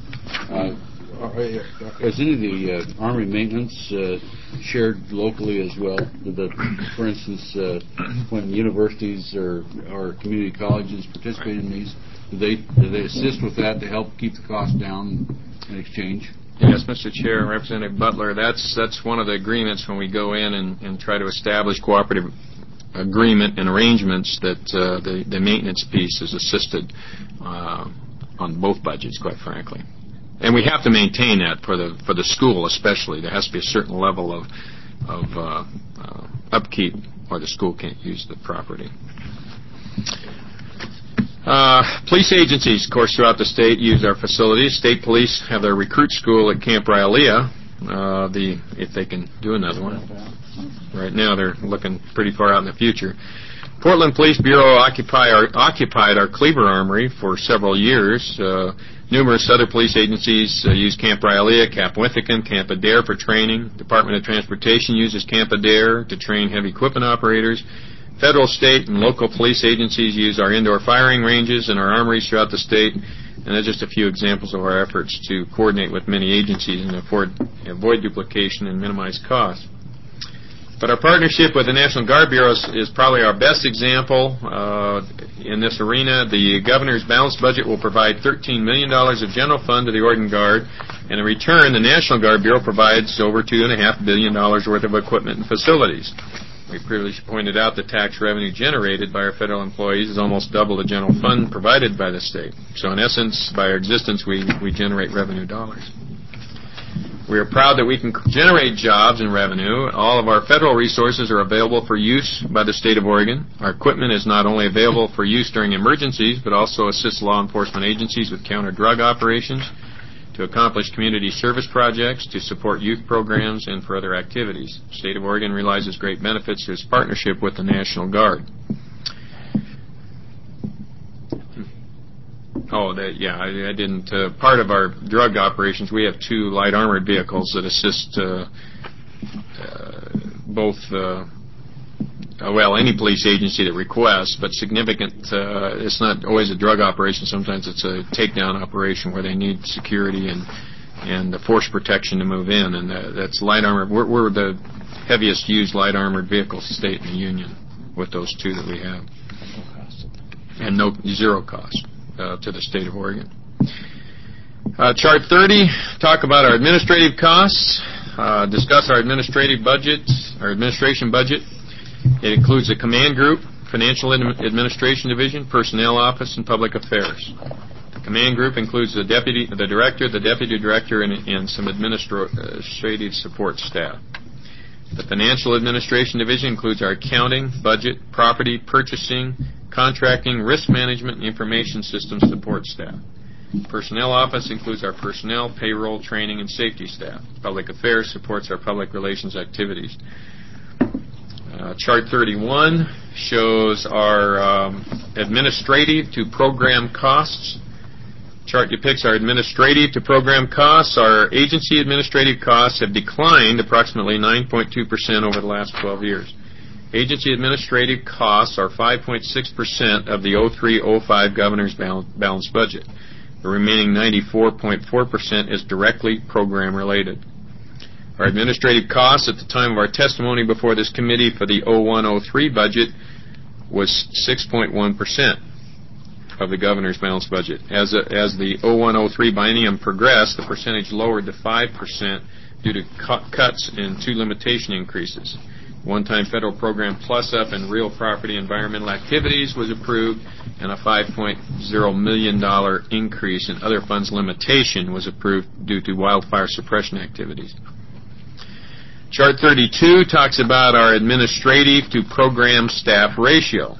Is any of the Army maintenance shared locally as well? For instance, when universities or community colleges participate in these, do they assist with that to help keep the cost down in exchange? Yes, Mr. Chair, Representative Butler, that's one of the agreements when we go in and try to establish cooperative agreement and arrangements that the maintenance piece is assisted on both budgets, quite frankly. And we have to maintain that for the school especially. There has to be a certain level of upkeep or the school can't use the property. Police agencies, of course, throughout the state use our facilities. State police have their recruit school at Camp Rylea, if they can do another one. Right now they're looking pretty far out in the future. Portland Police Bureau occupied our Cleaver Armory for several years. Numerous other police agencies use Camp Rylea, Camp Withican, Camp Adair for training. Department of Transportation uses Camp Adair to train heavy equipment operators. Federal, state, and local police agencies use our indoor firing ranges and our armories throughout the state. And that's just a few examples of our efforts to coordinate with many agencies and avoid duplication and minimize costs. But our partnership with the National Guard Bureau is probably our best example in this arena. The governor's balanced budget will provide $13 million of general fund to the Oregon Guard, and in return, the National Guard Bureau provides over $2.5 billion worth of equipment and facilities. We previously pointed out the tax revenue generated by our federal employees is almost double the general fund provided by the state. So in essence, by our existence, we generate revenue dollars. We are proud that we can generate jobs and revenue. All of our federal resources are available for use by the state of Oregon. Our equipment is not only available for use during emergencies, but also assists law enforcement agencies with counter-drug operations, to accomplish community service projects, to support youth programs, and for other activities. The state of Oregon realizes great benefits to its partnership with the National Guard. Oh, I didn't. Part of our drug operations, we have 2 light armored vehicles that assist both any police agency that requests, but significant. It's not always a drug operation. Sometimes it's a takedown operation where they need security and the force protection to move in, and that's light armored. We're the heaviest used light armored vehicle state in the Union with those two that we have, and zero cost to the state of Oregon. Chart 30, talk about our administrative costs, discuss our administration budget. It includes the command group, financial administration division, personnel office, and public affairs. The command group includes the director, the deputy director, and some administrative support staff. The financial administration division includes our accounting, budget, property, purchasing, contracting, risk management, and information systems support staff. Personnel office includes our personnel, payroll, training, and safety staff. Public affairs supports our public relations activities. Chart 31 shows our administrative to program costs. Chart depicts our administrative to program costs. Our agency administrative costs have declined approximately 9.2% over the last 12 years. Agency administrative costs are 5.6% of the 03-05 governor's balanced budget. The remaining 94.4% is directly program related. Our administrative costs at the time of our testimony before this committee for the 01-03 budget was 6.1% of the governor's balanced budget. As the 01-03 biennium progressed, the percentage lowered to 5% due to cuts in two limitation increases. One-time federal program plus-up in real property environmental activities was approved, and a $5.0 million increase in other funds limitation was approved due to wildfire suppression activities. Chart 32 talks about our administrative to program staff ratio.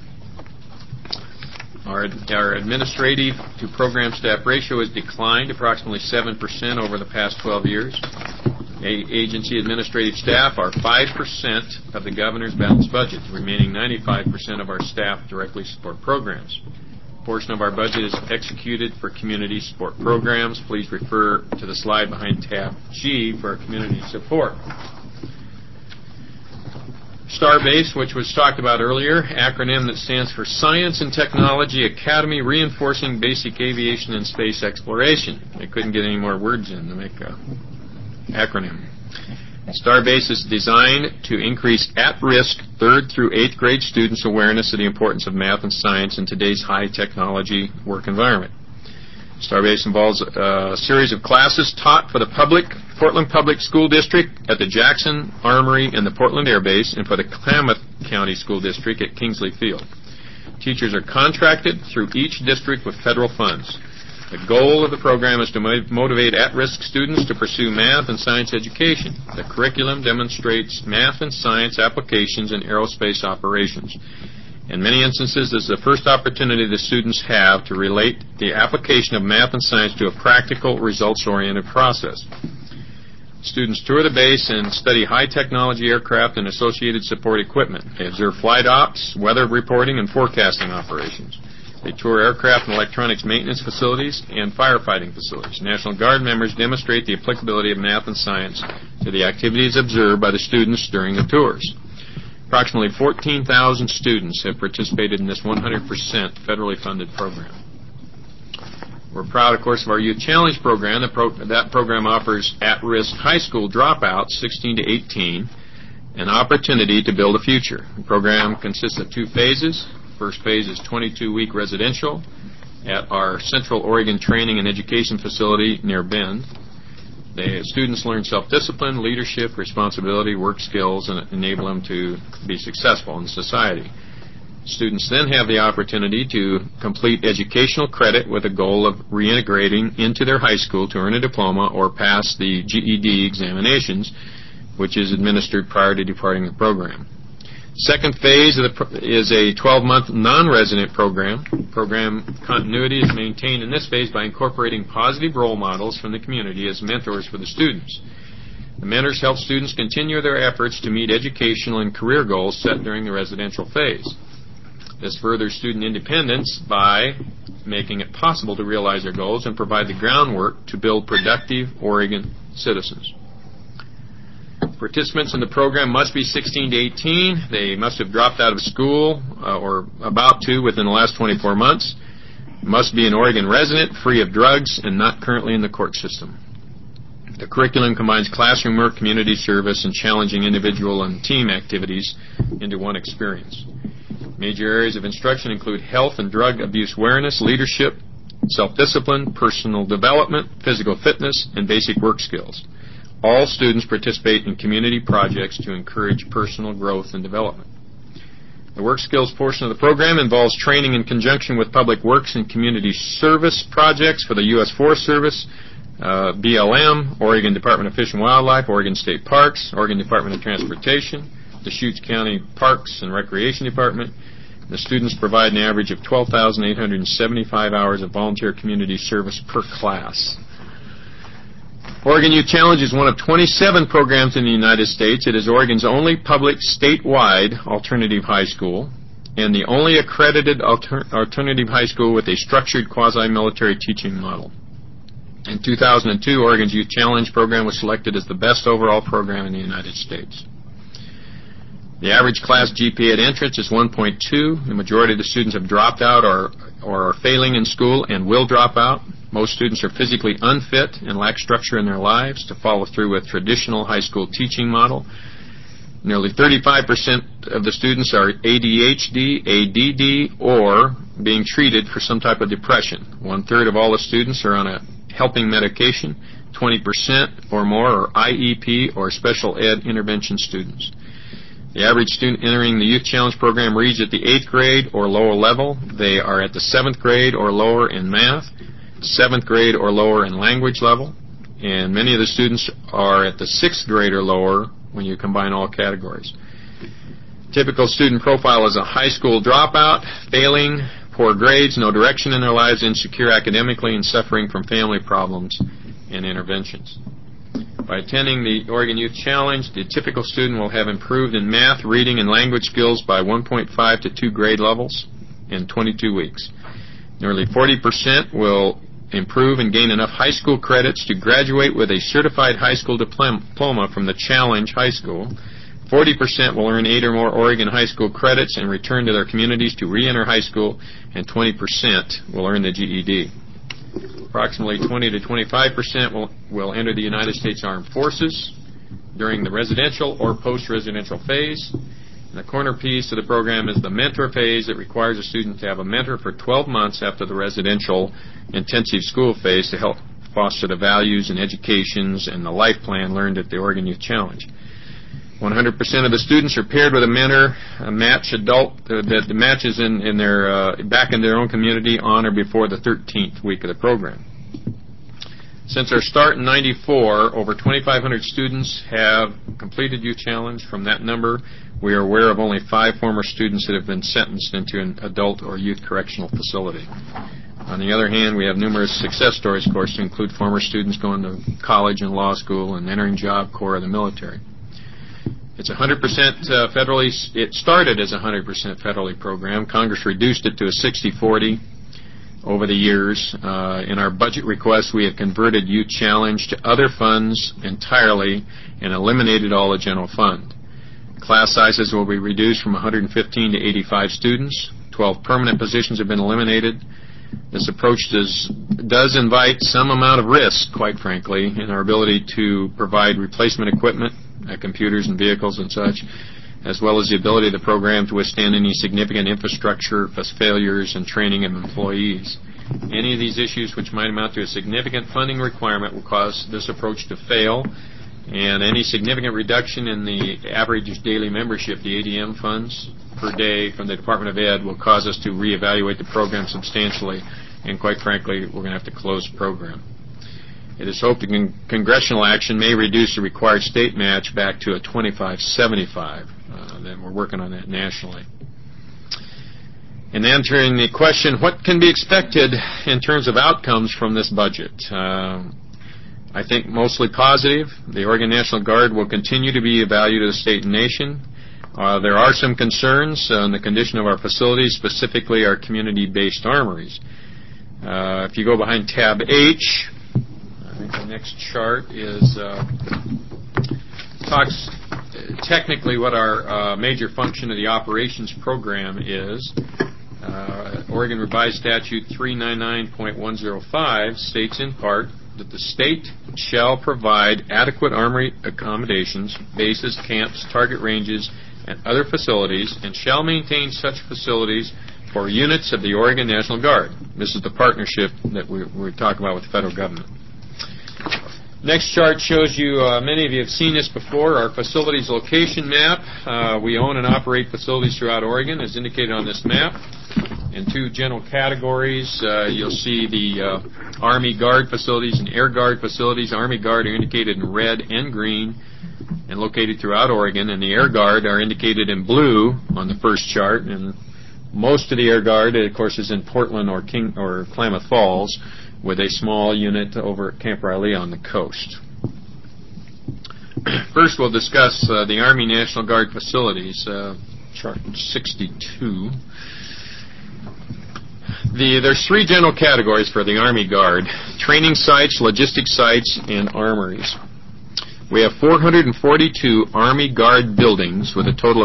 Our administrative to program staff ratio has declined approximately 7% over the past 12 years. Agency administrative staff are 5% of the governor's balanced budget. The remaining 95% of our staff directly support programs. A portion of our budget is executed for community support programs. Please refer to the slide behind tab G for our community support. STARBASE, which was talked about earlier, acronym that stands for Science and Technology Academy Reinforcing Basic Aviation and Space Exploration. They couldn't get any more words in to make a acronym. STARBASE is designed to increase at-risk 3rd through 8th grade students' awareness of the importance of math and science in today's high-technology work environment. STARBASE involves a series of classes taught for the Portland Public School District at the Jackson Armory and the Portland Air Base, and for the Klamath County School District at Kingsley Field. Teachers are contracted through each district with federal funds. The goal of the program is to motivate at-risk students to pursue math and science education. The curriculum demonstrates math and science applications in aerospace operations. In many instances, this is the first opportunity the students have to relate the application of math and science to a practical, results-oriented process. Students tour the base and study high-technology aircraft and associated support equipment. They observe flight ops, weather reporting, and forecasting operations. They tour aircraft and electronics maintenance facilities and firefighting facilities. National Guard members demonstrate the applicability of math and science to the activities observed by the students during the tours. Approximately 14,000 students have participated in this 100% federally funded program. We're proud, of course, of our Youth Challenge program. That program offers at-risk high school dropouts, 16 to 18, an opportunity to build a future. The program consists of 2 phases. First phase is 22-week residential at our Central Oregon Training and Education Facility near Bend. The students learn self-discipline, leadership, responsibility, work skills, and enable them to be successful in society. Students then have the opportunity to complete educational credit with a goal of reintegrating into their high school to earn a diploma or pass the GED examinations, which is administered prior to departing the program. Second phase is a 12-month non-resident program. Program continuity is maintained in this phase by incorporating positive role models from the community as mentors for the students. The mentors help students continue their efforts to meet educational and career goals set during the residential phase. This furthers student independence by making it possible to realize their goals and provide the groundwork to build productive Oregon citizens. Participants in the program must be 16 to 18. They must have dropped out of school or about to within the last 24 months. Must be an Oregon resident, free of drugs, and not currently in the court system. The curriculum combines classroom work, community service, and challenging individual and team activities into one experience. Major areas of instruction include health and drug abuse awareness, leadership, self-discipline, personal development, physical fitness, and basic work skills. All students participate in community projects to encourage personal growth and development. The work skills portion of the program involves training in conjunction with public works and community service projects for the U.S. Forest Service, BLM, Oregon Department of Fish and Wildlife, Oregon State Parks, Oregon Department of Transportation, Deschutes County Parks and Recreation Department. The students provide an average of 12,875 hours of volunteer community service per class. Oregon Youth Challenge is one of 27 programs in the United States. It is Oregon's only public statewide alternative high school and the only accredited alternative high school with a structured quasi-military teaching model. In 2002, Oregon's Youth Challenge program was selected as the best overall program in the United States. The average class GPA at entrance is 1.2. The majority of the students have dropped out or are failing in school and will drop out. Most students are physically unfit and lack structure in their lives to follow through with traditional high school teaching model. Nearly 35% of the students are ADHD, ADD, or being treated for some type of depression. 1/3 of all the students are on a helping medication. 20% or more are IEP or special ed intervention students. The average student entering the Youth Challenge program reads at the 8th grade or lower level. They are at the 7th grade or lower in math, 7th grade or lower in language level, and many of the students are at the 6th grade or lower when you combine all categories. Typical student profile is a high school dropout, failing, poor grades, no direction in their lives, insecure academically, and suffering from family problems and interventions. By attending the Oregon Youth Challenge, the typical student will have improved in math, reading, and language skills by 1.5 to 2 grade levels in 22 weeks. Nearly 40% will improve and gain enough high school credits to graduate with a certified high school diploma from the Challenge High School. 40% will earn 8 or more Oregon high school credits and return to their communities to re-enter high school, and 20% will earn the GED. Approximately 20 to 25% will enter the United States Armed Forces during the residential or post-residential phase. And the corner piece of the program is the mentor phase. It requires a student to have a mentor for 12 months after the residential intensive school phase to help foster the values and educations and the life plan learned at the Oregon Youth Challenge. 100% of the students are paired with a mentor, a match adult that matches in their back in their own community on or before the 13th week of the program. Since our start in '94, over 2,500 students have completed Youth Challenge. From that number, we are aware of only 5 former students that have been sentenced into an adult or youth correctional facility. On the other hand, we have numerous success stories, of course, to include former students going to college and law school and entering Job Corps of the military. It's 100% federally. It started as a 100% federally program. Congress reduced it to a 60-40 over the years. In our budget request, we have converted Youth Challenge to other funds entirely and eliminated all the general fund. Class sizes will be reduced from 115 to 85 students. 12 permanent positions have been eliminated. This approach does invite some amount of risk, quite frankly, in our ability to provide replacement equipment, computers and vehicles and such, as well as the ability of the program to withstand any significant infrastructure failures and training of employees. Any of these issues which might amount to a significant funding requirement will cause this approach to fail, and any significant reduction in the average daily membership, the ADM funds per day from the Department of Ed, will cause us to reevaluate the program substantially, and quite frankly, we're going to have to close the program. It is hoped that congressional action may reduce the required state match back to a 25-75. Then we're working on that nationally. In answering the question, what can be expected in terms of outcomes from this budget? I think mostly positive. The Oregon National Guard will continue to be a value to the state and nation. There are some concerns on the condition of our facilities, specifically our community-based armories. If you go behind tab H, I think the next chart is talks technically what our major function of the operations program is. Oregon Revised Statute 399.105 states in part that the state shall provide adequate armory accommodations, bases, camps, target ranges, and other facilities, and shall maintain such facilities for units of the Oregon National Guard. This is the partnership that we're talking about with the federal government. Next chart shows you, many of you have seen this before, our facilities location map. We own and operate facilities throughout Oregon, as indicated on this map. In two general categories, you'll see the Army Guard facilities and Air Guard facilities. Army Guard are indicated in red and green and located throughout Oregon, and the Air Guard are indicated in blue on the first chart. And most of the Air Guard, of course, is in Portland or Klamath Falls, with a small unit over at Camp Riley on the coast. First, we'll discuss the Army National Guard facilities, chart 62. There's three general categories for the Army Guard: training sites, logistics sites, and armories. We have 442 Army Guard buildings with a total of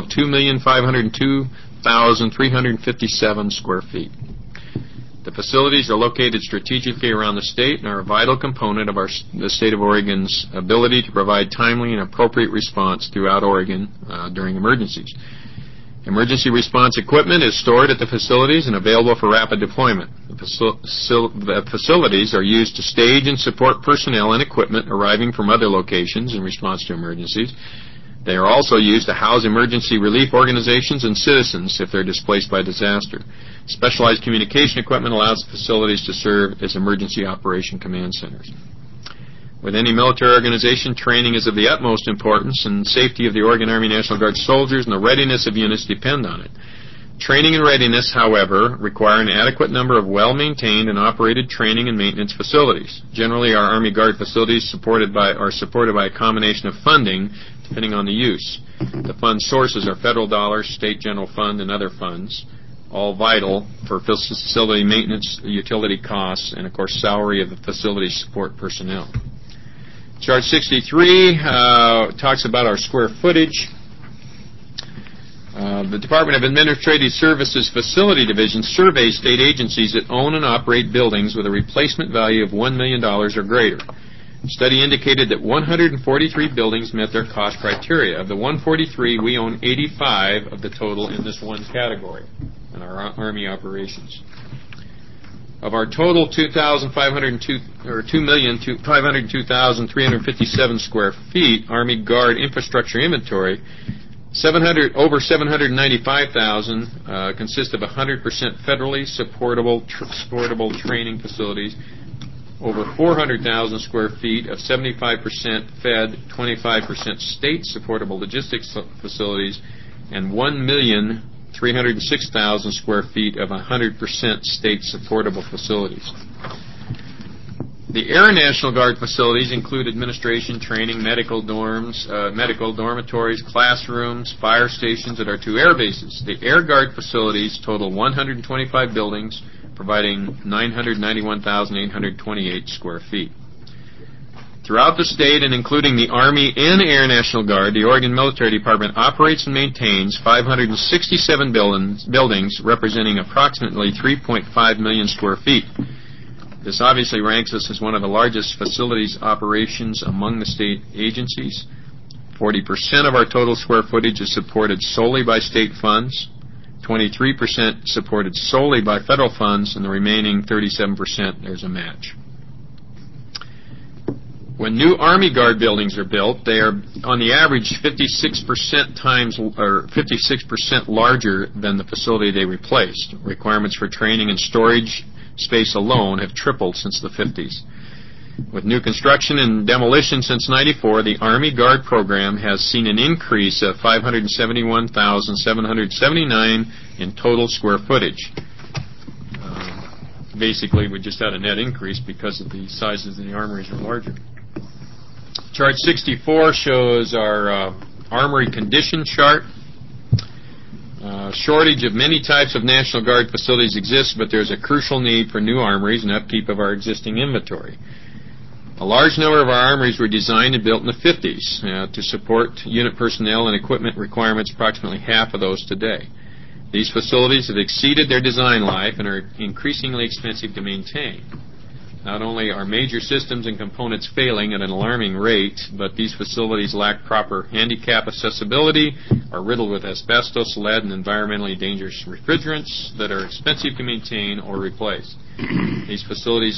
2,502,357 square feet. The facilities are located strategically around the state and are a vital component of the state of Oregon's ability to provide timely and appropriate response throughout Oregon during emergencies. Emergency response equipment is stored at the facilities and available for rapid deployment. The facilities are used to stage and support personnel and equipment arriving from other locations in response to emergencies. They are also used to house emergency relief organizations and citizens if they're displaced by disaster. Specialized communication equipment allows the facilities to serve as emergency operation command centers. With any military organization, training is of the utmost importance, and safety of the Oregon Army National Guard soldiers and the readiness of units depend on it. Training and readiness, however, require an adequate number of well-maintained and operated training and maintenance facilities. Generally, our Army Guard facilities are supported by a combination of funding, depending on the use. The fund sources are federal dollars, state general fund, and other funds, all vital for facility maintenance, utility costs, and, of course, salary of the facility support personnel. Chart 63 talks about our square footage. The Department of Administrative Services Facility Division surveys state agencies that own and operate buildings with a replacement value of $1 million or greater. The study indicated that 143 buildings met their cost criteria. Of the 143, we own 85 of the total in this one category in our Army operations. Of our total 2,502,357 square feet Army Guard infrastructure inventory, over 795,000 consist of 100% federally supportable training facilities, over 400,000 square feet of 75% Fed, 25% state supportable logistics facilities, and 1,306,000 square feet of 100% state supportable facilities. The Air National Guard facilities include administration, training, medical dormitories, classrooms, fire stations at our two air bases. The Air Guard facilities total 125 buildings, providing 991,828 square feet. Throughout the state and including the Army and Air National Guard, the Oregon Military Department operates and maintains 567 buildings representing approximately 3.5 million square feet. This obviously ranks us as one of the largest facilities operations among the state agencies. 40% of our total square footage is supported solely by state funds, 23% supported solely by federal funds, and the remaining 37% there's a match. When new Army Guard buildings are built, they are on the average 56% larger than the facility they replaced. Requirements for training and storage space alone have tripled since the 50s. With new construction and demolition since '94, the Army Guard program has seen an increase of 571,779 in total square footage. Basically, we just had a net increase because of the sizes of the armories are larger. Chart 64 shows our armory condition chart. Shortage of many types of National Guard facilities exists, but there's a crucial need for new armories and upkeep of our existing inventory. A large number of our armories were designed and built in the 50s to support unit personnel and equipment requirements, approximately half of those today. These facilities have exceeded their design life and are increasingly expensive to maintain. Not only are major systems and components failing at an alarming rate, but these facilities lack proper handicap accessibility, are riddled with asbestos, lead, and environmentally dangerous refrigerants that are expensive to maintain or replace. These facility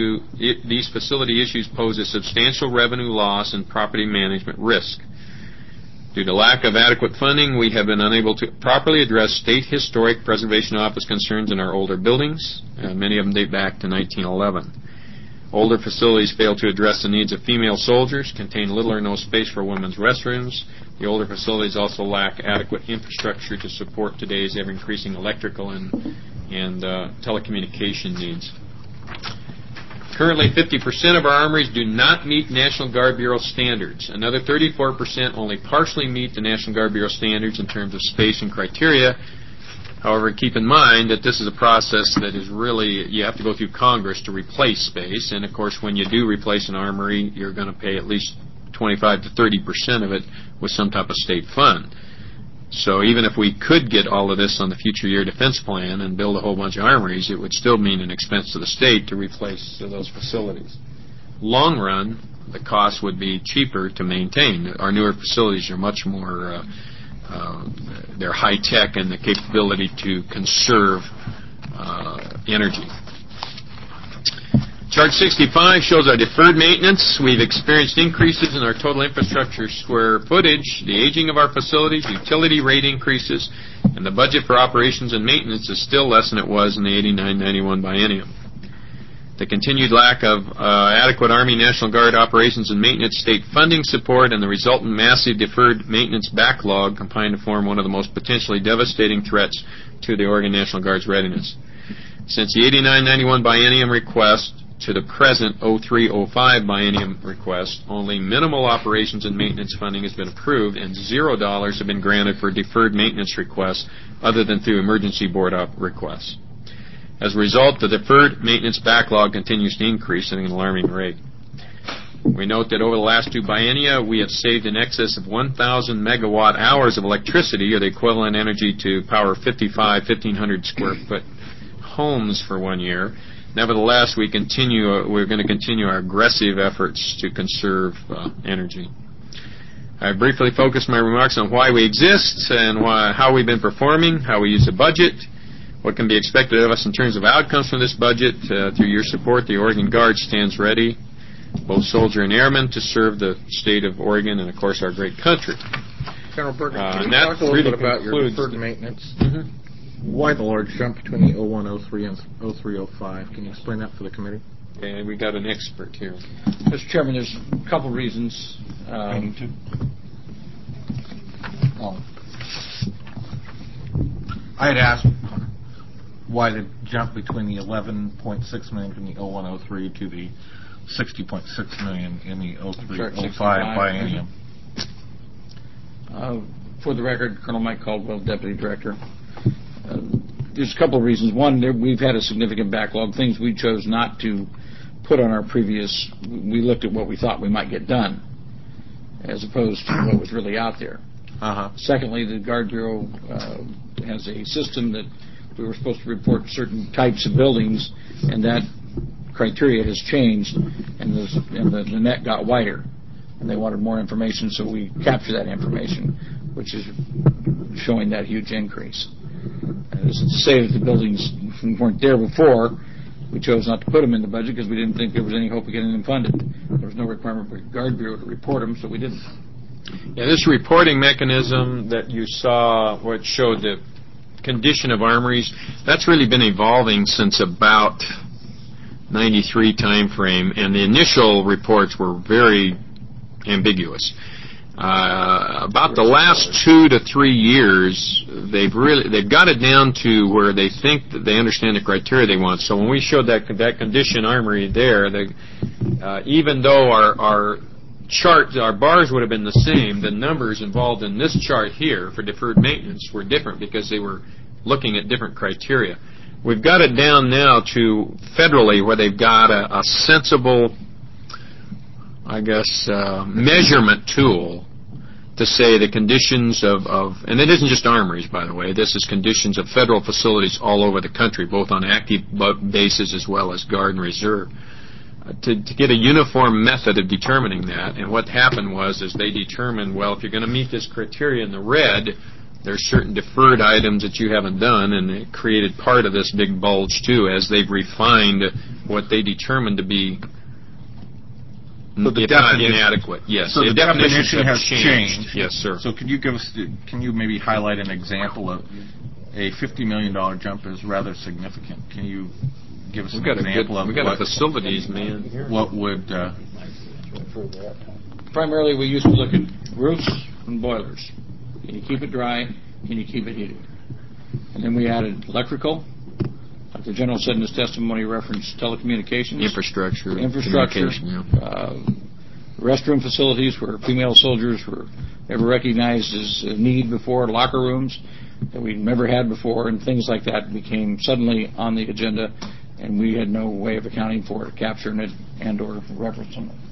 issues pose a substantial revenue loss and property management risk. Due to lack of adequate funding, we have been unable to properly address State Historic Preservation Office concerns in our older buildings. Many of them date back to 1911. Older facilities fail to address the needs of female soldiers, contain little or no space for women's restrooms. The older facilities also lack adequate infrastructure to support today's ever-increasing electrical and telecommunication needs. Currently, 50% of our armories do not meet National Guard Bureau standards. Another 34% only partially meet the National Guard Bureau standards in terms of space and criteria. However, keep in mind that this is a process that is really, you have to go through Congress to replace space, and of course when you do replace an armory, you're going to pay at least 25 to 30% of it with some type of state fund. So even if we could get all of this on the future year defense plan and build a whole bunch of armories, it would still mean an expense to the state to replace those facilities. Long run, the cost would be cheaper to maintain. Our newer facilities are much more they're high-tech and the capability to conserve energy. Chart 65 shows our deferred maintenance. We've experienced increases in our total infrastructure square footage, the aging of our facilities, utility rate increases, and the budget for operations and maintenance is still less than it was in the 89-91 biennium. The continued lack of adequate Army National Guard operations and maintenance state funding support and the resultant massive deferred maintenance backlog combine to form one of the most potentially devastating threats to the Oregon National Guard's readiness. Since the 89-91 biennium request to the present 03-05 biennium request, only minimal operations and maintenance funding has been approved and $0 have been granted for deferred maintenance requests other than through emergency board requests. As a result, the deferred maintenance backlog continues to increase at an alarming rate. We note that over the last two biennia, we have saved in excess of 1,000 megawatt hours of electricity, or the equivalent energy to power 1,500 square foot homes for 1 year. Nevertheless, we're going to continue our aggressive efforts to conserve energy. I briefly focused my remarks on why we exist and how we've been performing, how we use the budget, what can be expected of us in terms of outcomes from this budget. Through your support, the Oregon Guard stands ready, both soldier and airman, to serve the state of Oregon and, of course, our great country. General Bergen, can you talk a little bit about your deferred maintenance? Why the large jump between the 01-03 and 03-05? Can you explain that for the committee? And we got an expert here. Mr. Chairman, there's a couple reasons. I had asked why the jump between the $11.6 million from the 01-03 to the $60.6 million in the 03-05 biennium. For the record, Colonel Mike Caldwell, Deputy Director. There's a couple of reasons. One, we've had a significant backlog, things we chose not to put on our previous. We looked at what we thought we might get done, as opposed to what was really out there. Secondly, the Guard Bureau has a system that we were supposed to report certain types of buildings, and that criteria has changed, and the net got wider, and they wanted more information, so we captured that information, which is showing that huge increase. This is to say that the buildings weren't there before. We chose not to put them in the budget because we didn't think there was any hope of getting them funded. There was no requirement for the Guard Bureau to report them, so we didn't. Yeah, this reporting mechanism that you saw, which showed the condition of armories, that's really been evolving since about 93 time frame, and the initial reports were very ambiguous. About the last 2 to 3 years, they've got it down to where they think that they understand the criteria they want. So when we showed that condition armory there, even though our chart, our bars would have been the same, the numbers involved in this chart here for deferred maintenance were different because they were looking at different criteria. We've got it down now to federally where they've got a sensible measurement tool to say the conditions of, and it isn't just armories, by the way, this is conditions of federal facilities all over the country, both on active bases as well as Guard and Reserve, to get a uniform method of determining that. And what happened was they determined, well, if you're going to meet this criteria in the red, there's certain deferred items that you haven't done, and it created part of this big bulge, too, as they've refined what they determined to be not inadequate. Yes, So the definition has changed. Yes, sir. So can you maybe highlight an example of a $50 million jump is rather significant? Can you give us an example of we got facilities, man. What would... Primarily, we used to look at roofs and boilers. Can you keep it dry? Can you keep it heated? And then we added electrical. Like the general said in his testimony, referenced telecommunications. Infrastructure. Restroom facilities where female soldiers were never recognized as a need before, locker rooms that we'd never had before, and things like that became suddenly on the agenda, and we had no way of accounting for it, capturing it, and or referencing it.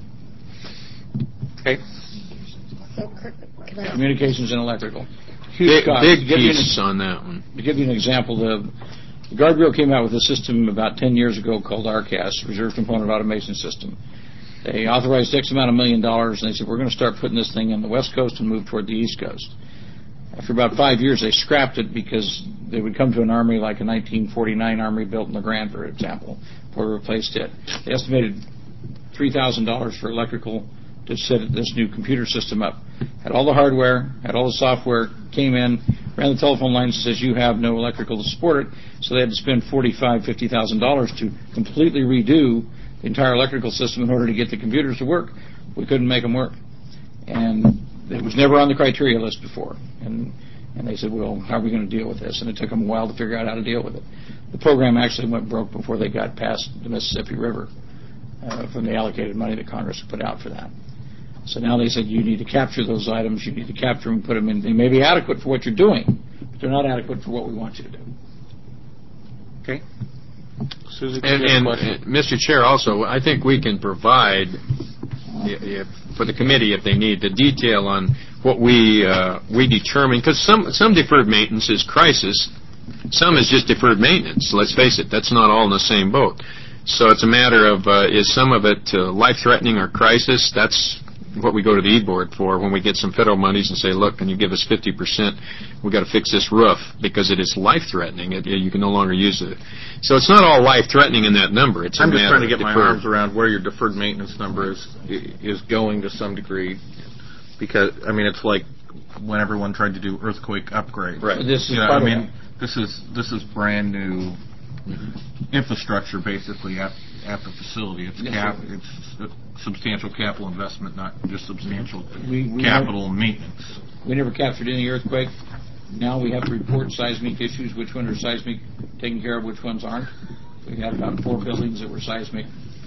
Okay. So, can I... Communications and electrical. Big piece on that one. To give you an example, the Guard Bureau came out with a system about 10 years ago called RCAS, Reserve Component Automation System. They authorized X amount of $1 million, and they said, we're going to start putting this thing on the West Coast and move toward the East Coast. After about 5 years, they scrapped it because they would come to an armory like a 1949 armory built in LeGrand, for example, before we replaced it. They estimated $3,000 for electrical to set this new computer system up. Had all the hardware, had all the software, came in, ran the telephone lines and says, you have no electrical to support it, so they had to spend $45,000, $50,000 to completely redo the entire electrical system in order to get the computers to work. We couldn't make them work. And it was never on the criteria list before. And they said, well, how are we going to deal with this? And it took them a while to figure out how to deal with it. The program actually went broke before they got past the Mississippi River from the allocated money that Congress put out for that. So now they said, you need to capture those items, you need to capture them, put them in. They may be adequate for what you're doing, but they're not adequate for what we want you to do. Okay. Susie, and Mr. Chair, also, I think we can provide, for the committee if they need, the detail on what we determine, because some deferred maintenance is crisis, some is just deferred maintenance. Let's face it, that's not all in the same boat. So it's a matter of, is some of it life-threatening or crisis? That's what we go to the E-Board for when we get some federal monies and say, look, can you give us 50%? We've got to fix this roof because it is life-threatening. You can no longer use it. So it's not all life-threatening in that number. I'm just trying to get my arms around where your deferred maintenance number is going to some degree, because, I mean, it's like when everyone tried to do earthquake upgrades. Right. This is this is brand new infrastructure, basically, at the facility. It's it's a substantial capital investment, not just substantial capital maintenance. We never captured any earthquake. Now we have to report seismic issues, which ones are seismic taken care of, which ones aren't. We had about 4 buildings that were seismic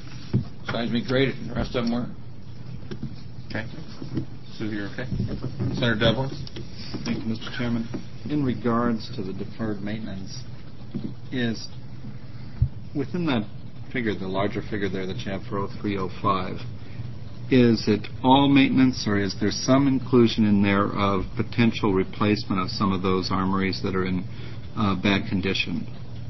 rated, and the rest of them were. Okay. Susie, you're okay? Senator Devlin? Thank you, Mr. Chairman. In regards to the deferred maintenance, is within that figure, the larger figure there that you have for 0305, is it all maintenance, or is there some inclusion in there of potential replacement of some of those armories that are in bad condition?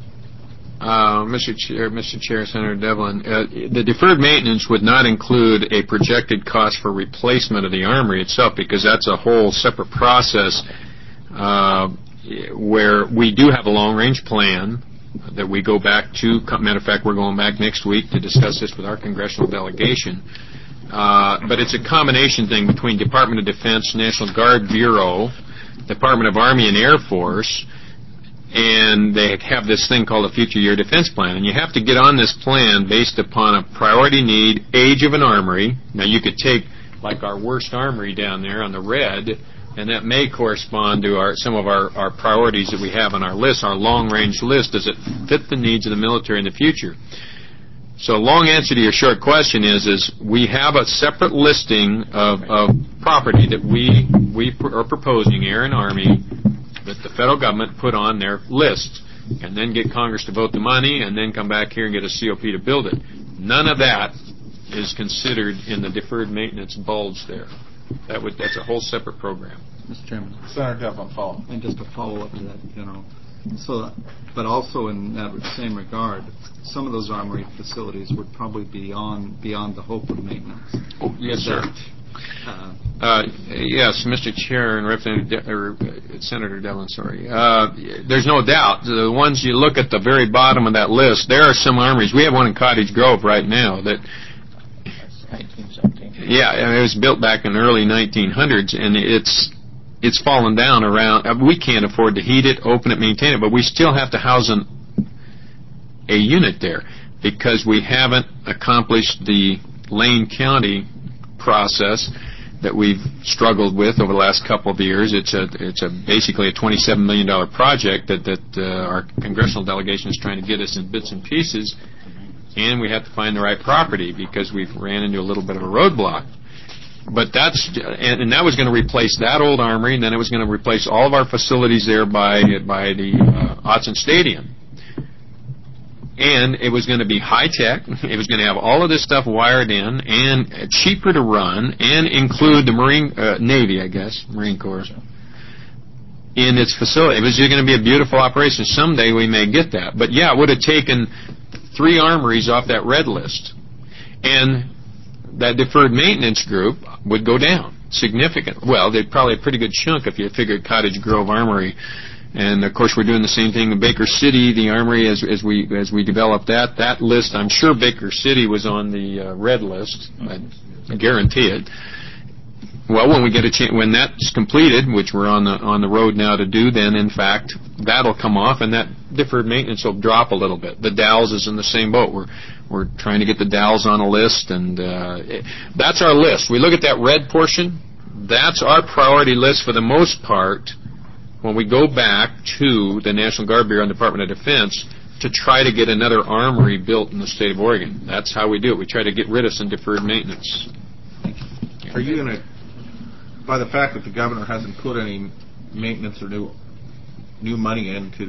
Mr. Chair, Senator Devlin, the deferred maintenance would not include a projected cost for replacement of the armory itself, because that's a whole separate process where we do have a long-range plan that we go back to. Matter of fact, we're going back next week to discuss this with our congressional delegation. But it's a combination thing between Department of Defense, National Guard Bureau, Department of Army and Air Force, and they have this thing called a Future Year Defense Plan. And you have to get on this plan based upon a priority need, age of an armory. Now, you could take, like, our worst armory down there on the red, and that may correspond to some of our priorities that we have on our list, our long-range list. Does it fit the needs of the military in the future? So long answer to your short question is we have a separate listing of property that we are proposing, Air and Army, that the federal government put on their list, and then get Congress to vote the money, and then come back here and get a COP to build it. None of that is considered in the deferred maintenance bulge there. That's a whole separate program. Mr. Chairman. Senator Devlin, follow. And just a follow-up to that, So, but also in that same regard, some of those armory facilities would probably be beyond the hope of maintenance. Oh, yes, sir. Yes, Mr. Chair and Senator Devlin, sorry. There's no doubt. The ones you look at the very bottom of that list, there are some armories. We have one in Cottage Grove right now that... 1917. Yeah, it was built back in the early 1900s, and it's fallen down around. We can't afford to heat it, open it, maintain it, but we still have to house a unit there because we haven't accomplished the Lane County process that we've struggled with over the last couple of years. It's basically a $27 million project that our congressional delegation is trying to get us in bits and pieces, and we have to find the right property because we've ran into a little bit of a roadblock. But and that was going to replace that old armory, and then it was going to replace all of our facilities there by the Autzen Stadium. And it was going to be high-tech. It was going to have all of this stuff wired in and cheaper to run and include the Marine Corps, in its facility. It was going to be a beautiful operation. Someday we may get that. But, yeah, it would have taken 3 armories off that red list. And that deferred maintenance group would go down significant. Well, they'd probably a pretty good chunk if you figured Cottage Grove Armory. And, of course, we're doing the same thing in Baker City, the Armory, as we develop that list. I'm sure Baker City was on the red list. I guarantee it. Well, when we get when that's completed, which we're on the road now to do, then, in fact, that'll come off, and that deferred maintenance will drop a little bit. The Dalles is in the same boat. We're trying to get the Dalles on a list, and that's our list. We look at that red portion. That's our priority list for the most part when we go back to the National Guard Bureau and Department of Defense to try to get another armory built in the state of Oregon. That's how we do it. We try to get rid of some deferred maintenance. Are you going to, by the fact that the governor hasn't put any maintenance or new money into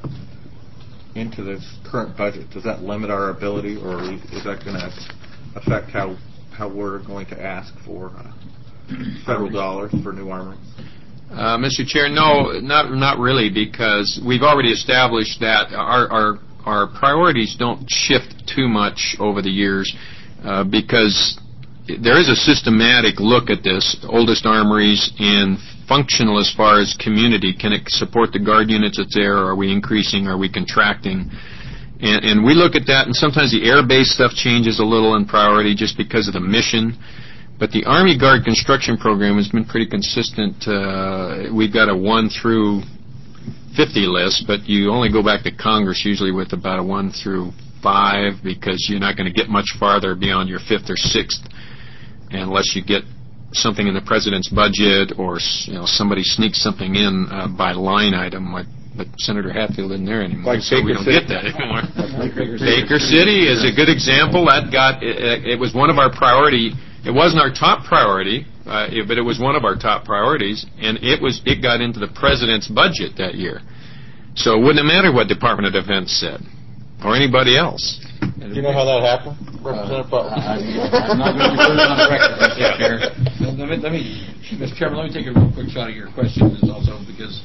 this current budget, does that limit our ability, or is that going to affect how we're going to ask for federal dollars for new armory? Mr. Chair, no, not really, because we've already established that our priorities don't shift too much over the years, because there is a systematic look at this, oldest armories, and functional as far as community. Can it support the Guard units that's there? Are we increasing? Are we contracting? And we look at that, and sometimes the air-based stuff changes a little in priority just because of the mission. But the Army Guard construction program has been pretty consistent. We've got a 1 through 50 list, but you only go back to Congress usually with about a 1 through 5 because you're not going to get much farther beyond your 5th or 6th unless you get something in the President's budget or somebody sneaks something in by line item. But Senator Hatfield isn't there anymore, so we don't get that anymore. Baker City is a good example. It was one of our priority. It wasn't our top priority, but it was one of our top priorities, and it got into the President's budget that year. So it wouldn't have mattered what Department of Defense said, or anybody else. Do you know how that happened, Representative Butler? I'm not going to be first on the record, Mr. Chair. Mr. Chairman, let me take a real quick shot at your question, also because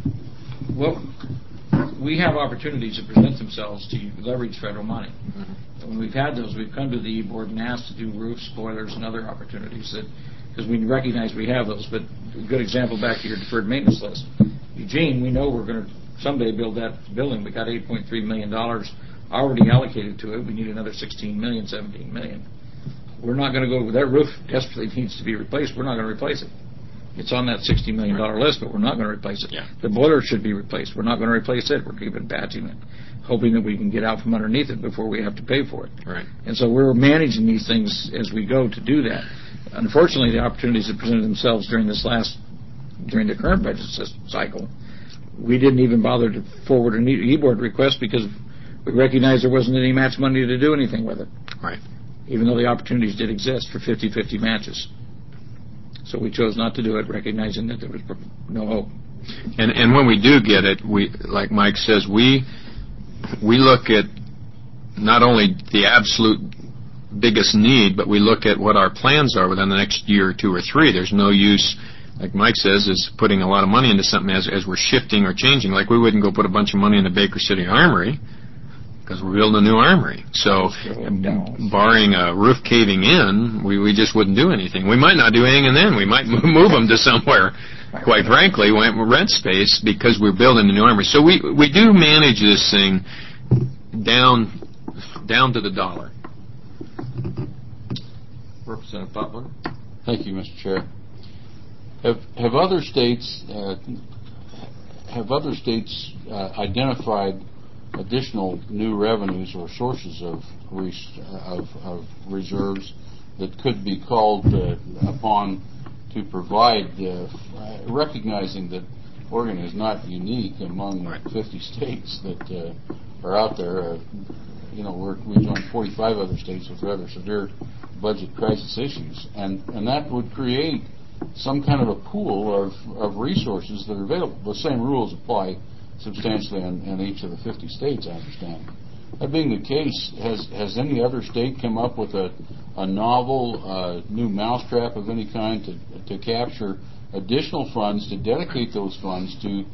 we have opportunities that present themselves to leverage federal money. Mm-hmm. When we've had those, we've come to the board and asked to do roofs, boilers, and other opportunities because we recognize we have those. But a good example back to your deferred maintenance list. Eugene, we know we're going to someday build that building. We got $8.3 million already allocated to it. We need another $16 million, $17 million. We're not going to go, that roof desperately needs to be replaced. We're not going to replace it. It's on that $60 million list, but we're not going to replace it. Yeah. The boiler should be replaced. We're not going to replace it. We're keeping patching it, hoping that we can get out from underneath it before we have to pay for it. Right. And so we're managing these things as we go to do that. Unfortunately, the opportunities that presented themselves during the current budget cycle, we didn't even bother to forward an e-board request because we recognized there wasn't any match money to do anything with it. Right. Even though the opportunities did exist for 50-50 matches. So we chose not to do it, recognizing that there was no hope. And when we do get it, like Mike says, we look at not only the absolute biggest need, but we look at what our plans are within the next year or 2 or 3. There's no use, like Mike says, is putting a lot of money into something as we're shifting or changing. Like we wouldn't go put a bunch of money in the Baker City Armory because we're building a new armory. So, barring a roof caving in, we just wouldn't do anything. We might not do anything, and then we might move them to somewhere, quite frankly, rent space because we're building a new armory. So we do manage this thing down to the dollar. Representative Butler. Thank you, Mr. Chair. Have other states identified additional new revenues or sources of reserves that could be called upon to provide, recognizing that Oregon is not unique among 50 states that are out there. We joined 45 other states with rather severe budget crisis issues, and that would create some kind of a pool of resources that are available. The same rules apply substantially in each of the 50 states, I understand. That being the case, has any other state come up with a novel new mousetrap of any kind to capture additional funds, to dedicate those funds to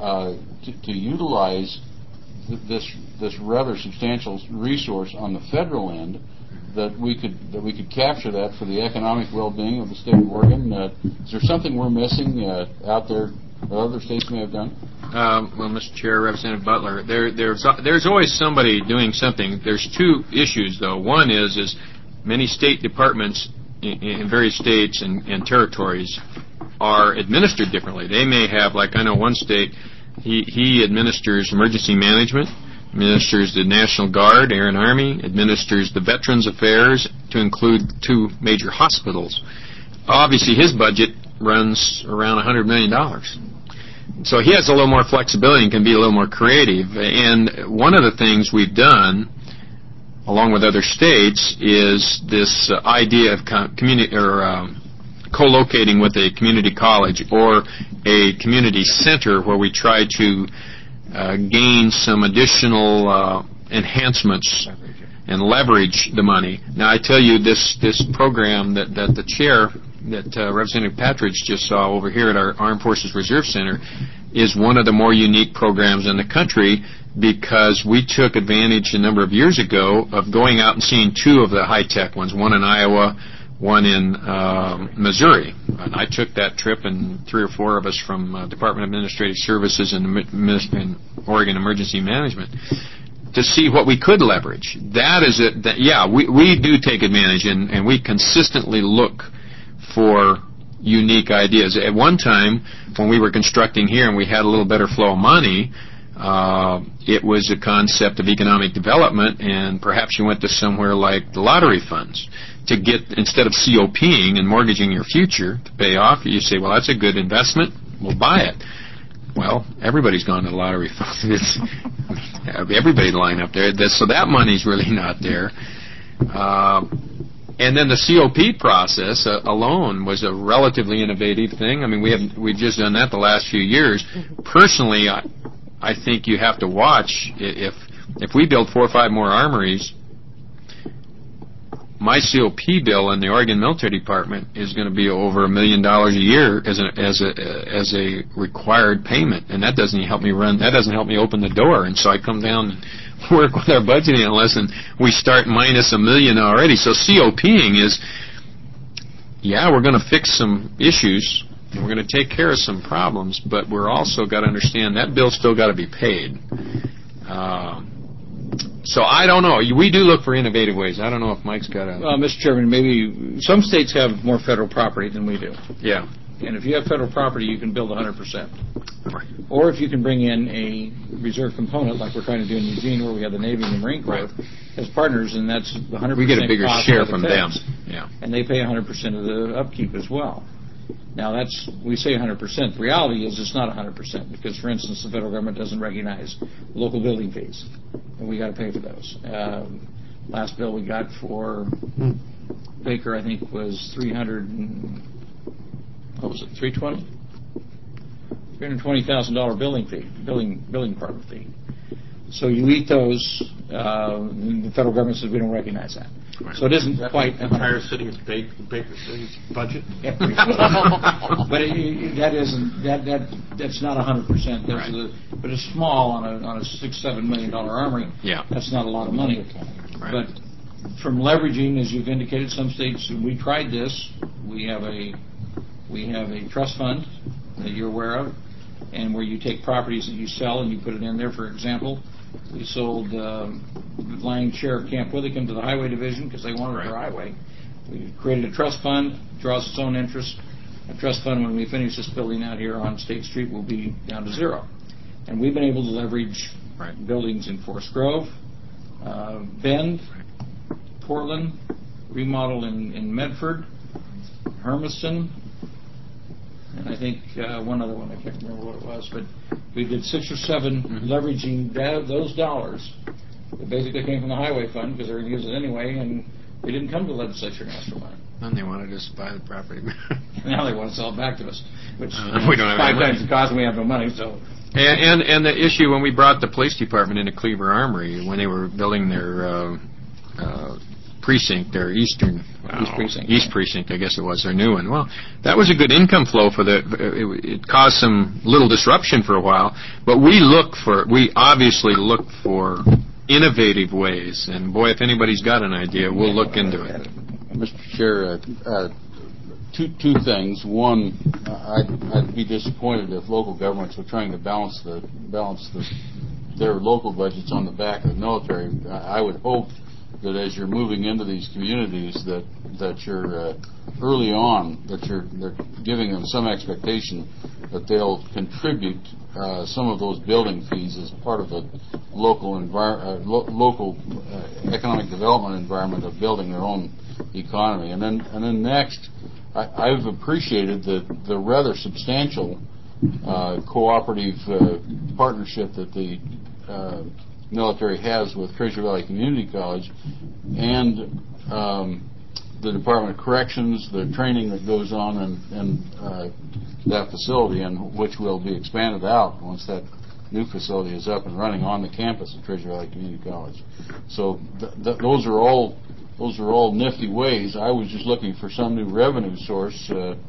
utilize this rather substantial resource on the federal end, that we could capture that for the economic well-being of the state of Oregon? Is there something we're missing out there that other states may have done? Well, Mr. Chair, Representative Butler, there's always somebody doing something. There's 2 issues, though. One is many state departments in various states and territories are administered differently. They may have, like I know one state, he administers emergency management, administers the National Guard, Air and Army, administers the Veterans Affairs to include 2 major hospitals. Obviously, his budget runs around $100 million. So he has a little more flexibility and can be a little more creative. And one of the things we've done, along with other states, is this idea of co-locating with a community college or a community center where we try to gain some additional enhancements and leverage the money. Now, I tell you, this program that the chair, that Representative Patridge just saw over here at our Armed Forces Reserve Center, is one of the more unique programs in the country, because we took advantage a number of years ago of going out and seeing 2 of the high-tech ones, one in Iowa, one in Missouri. And I took that trip, and 3 or 4 of us from Department of Administrative Services and Oregon Emergency Management, to see what we could leverage. That is it. We do take advantage, and we consistently look for unique ideas. At one time, when we were constructing here and we had a little better flow of money, it was a concept of economic development, and perhaps you went to somewhere like the lottery funds to get, instead of COPing and mortgaging your future to pay off, you say, well, that's a good investment, we'll buy it. Well, everybody's gone to the lottery funds. Everybody line up there. So that money's really not there. And then the COP process alone was a relatively innovative thing. I mean, we've just done that the last few years. Personally, I think you have to watch. If we build 4 or 5 more armories, my COP bill in the Oregon Military Department is going to be over $1 million a year as a required payment, and that doesn't help me run. That doesn't help me open the door, and so I come down and work with our budgeting analysts, and we start minus $1 million already. So COPing is, we're going to fix some issues, and we're going to take care of some problems, but we're also got to understand that bill's still got to be paid. So I don't know. We do look for innovative ways. I don't know if Mike's got a... Well, Mr. Chairman, maybe some states have more federal property than we do. Yeah. And if you have federal property, you can build 100%. Right. Or if you can bring in a reserve component, like we're trying to do in Eugene, where we have the Navy and the Marine Corps as partners, and that's the 100% we get a bigger cost share of the from tax. them. Yeah. And they pay 100% of the upkeep as well. Now, we say 100%. The reality is it's not 100%, because, for instance, the federal government doesn't recognize local building fees, and we got to pay for those. Last bill we got for Baker, I think, was $320,000 billing department fee. So you eat those The federal government says we don't recognize that. So it isn't quite the entire city of Baker City's budget. But that's not 100%. But it's small on a $6-7 million armory. Yeah. That's not a lot of money. Right. But from leveraging, as you've indicated, some states, we tried this. We have a trust fund that you're aware of, and where you take properties that you sell and you put it in there. For example, we sold the lion's share of Camp Withycombe to the Highway Division because they wanted their highway. We created a trust fund, draws its own interest. A trust fund, when we finish this building out here on State Street, will be down to zero. And we've been able to leverage buildings in Forest Grove, Bend, Portland, remodel in Medford, Hermiston, and I think one other one, I can't remember what it was, but we did 6 or 7 leveraging those dollars that basically came from the highway fund because they were going to use it anyway, and they didn't come to the legislature and ask for money. And they wanted us to buy the property. Now they want to sell it back to us, which we don't have 5 any money. times the cost and we have no money, so... And the issue when we brought the police department into Cleaver Armory, when they were building their precinct, their East Precinct, I guess it was, their new one. Well, that was a good income flow for it caused some little disruption for a while, but we obviously look for innovative ways, and boy, if anybody's got an idea, we'll look into it. Mr. Chair, two things. One, I'd be disappointed if local governments were trying to balance their local budgets on the back of the military. I would hope that as you're moving into these communities, that you're early on, that they're giving them some expectation that they'll contribute some of those building fees as part of the local economic development environment of building their own economy. And then next, I've appreciated the rather substantial cooperative partnership that the military has with Treasure Valley Community College and the Department of Corrections, the training that goes on in that facility, and which will be expanded out once that new facility is up and running on the campus of Treasure Valley Community College. So those are all nifty ways. I was just looking for some new revenue source.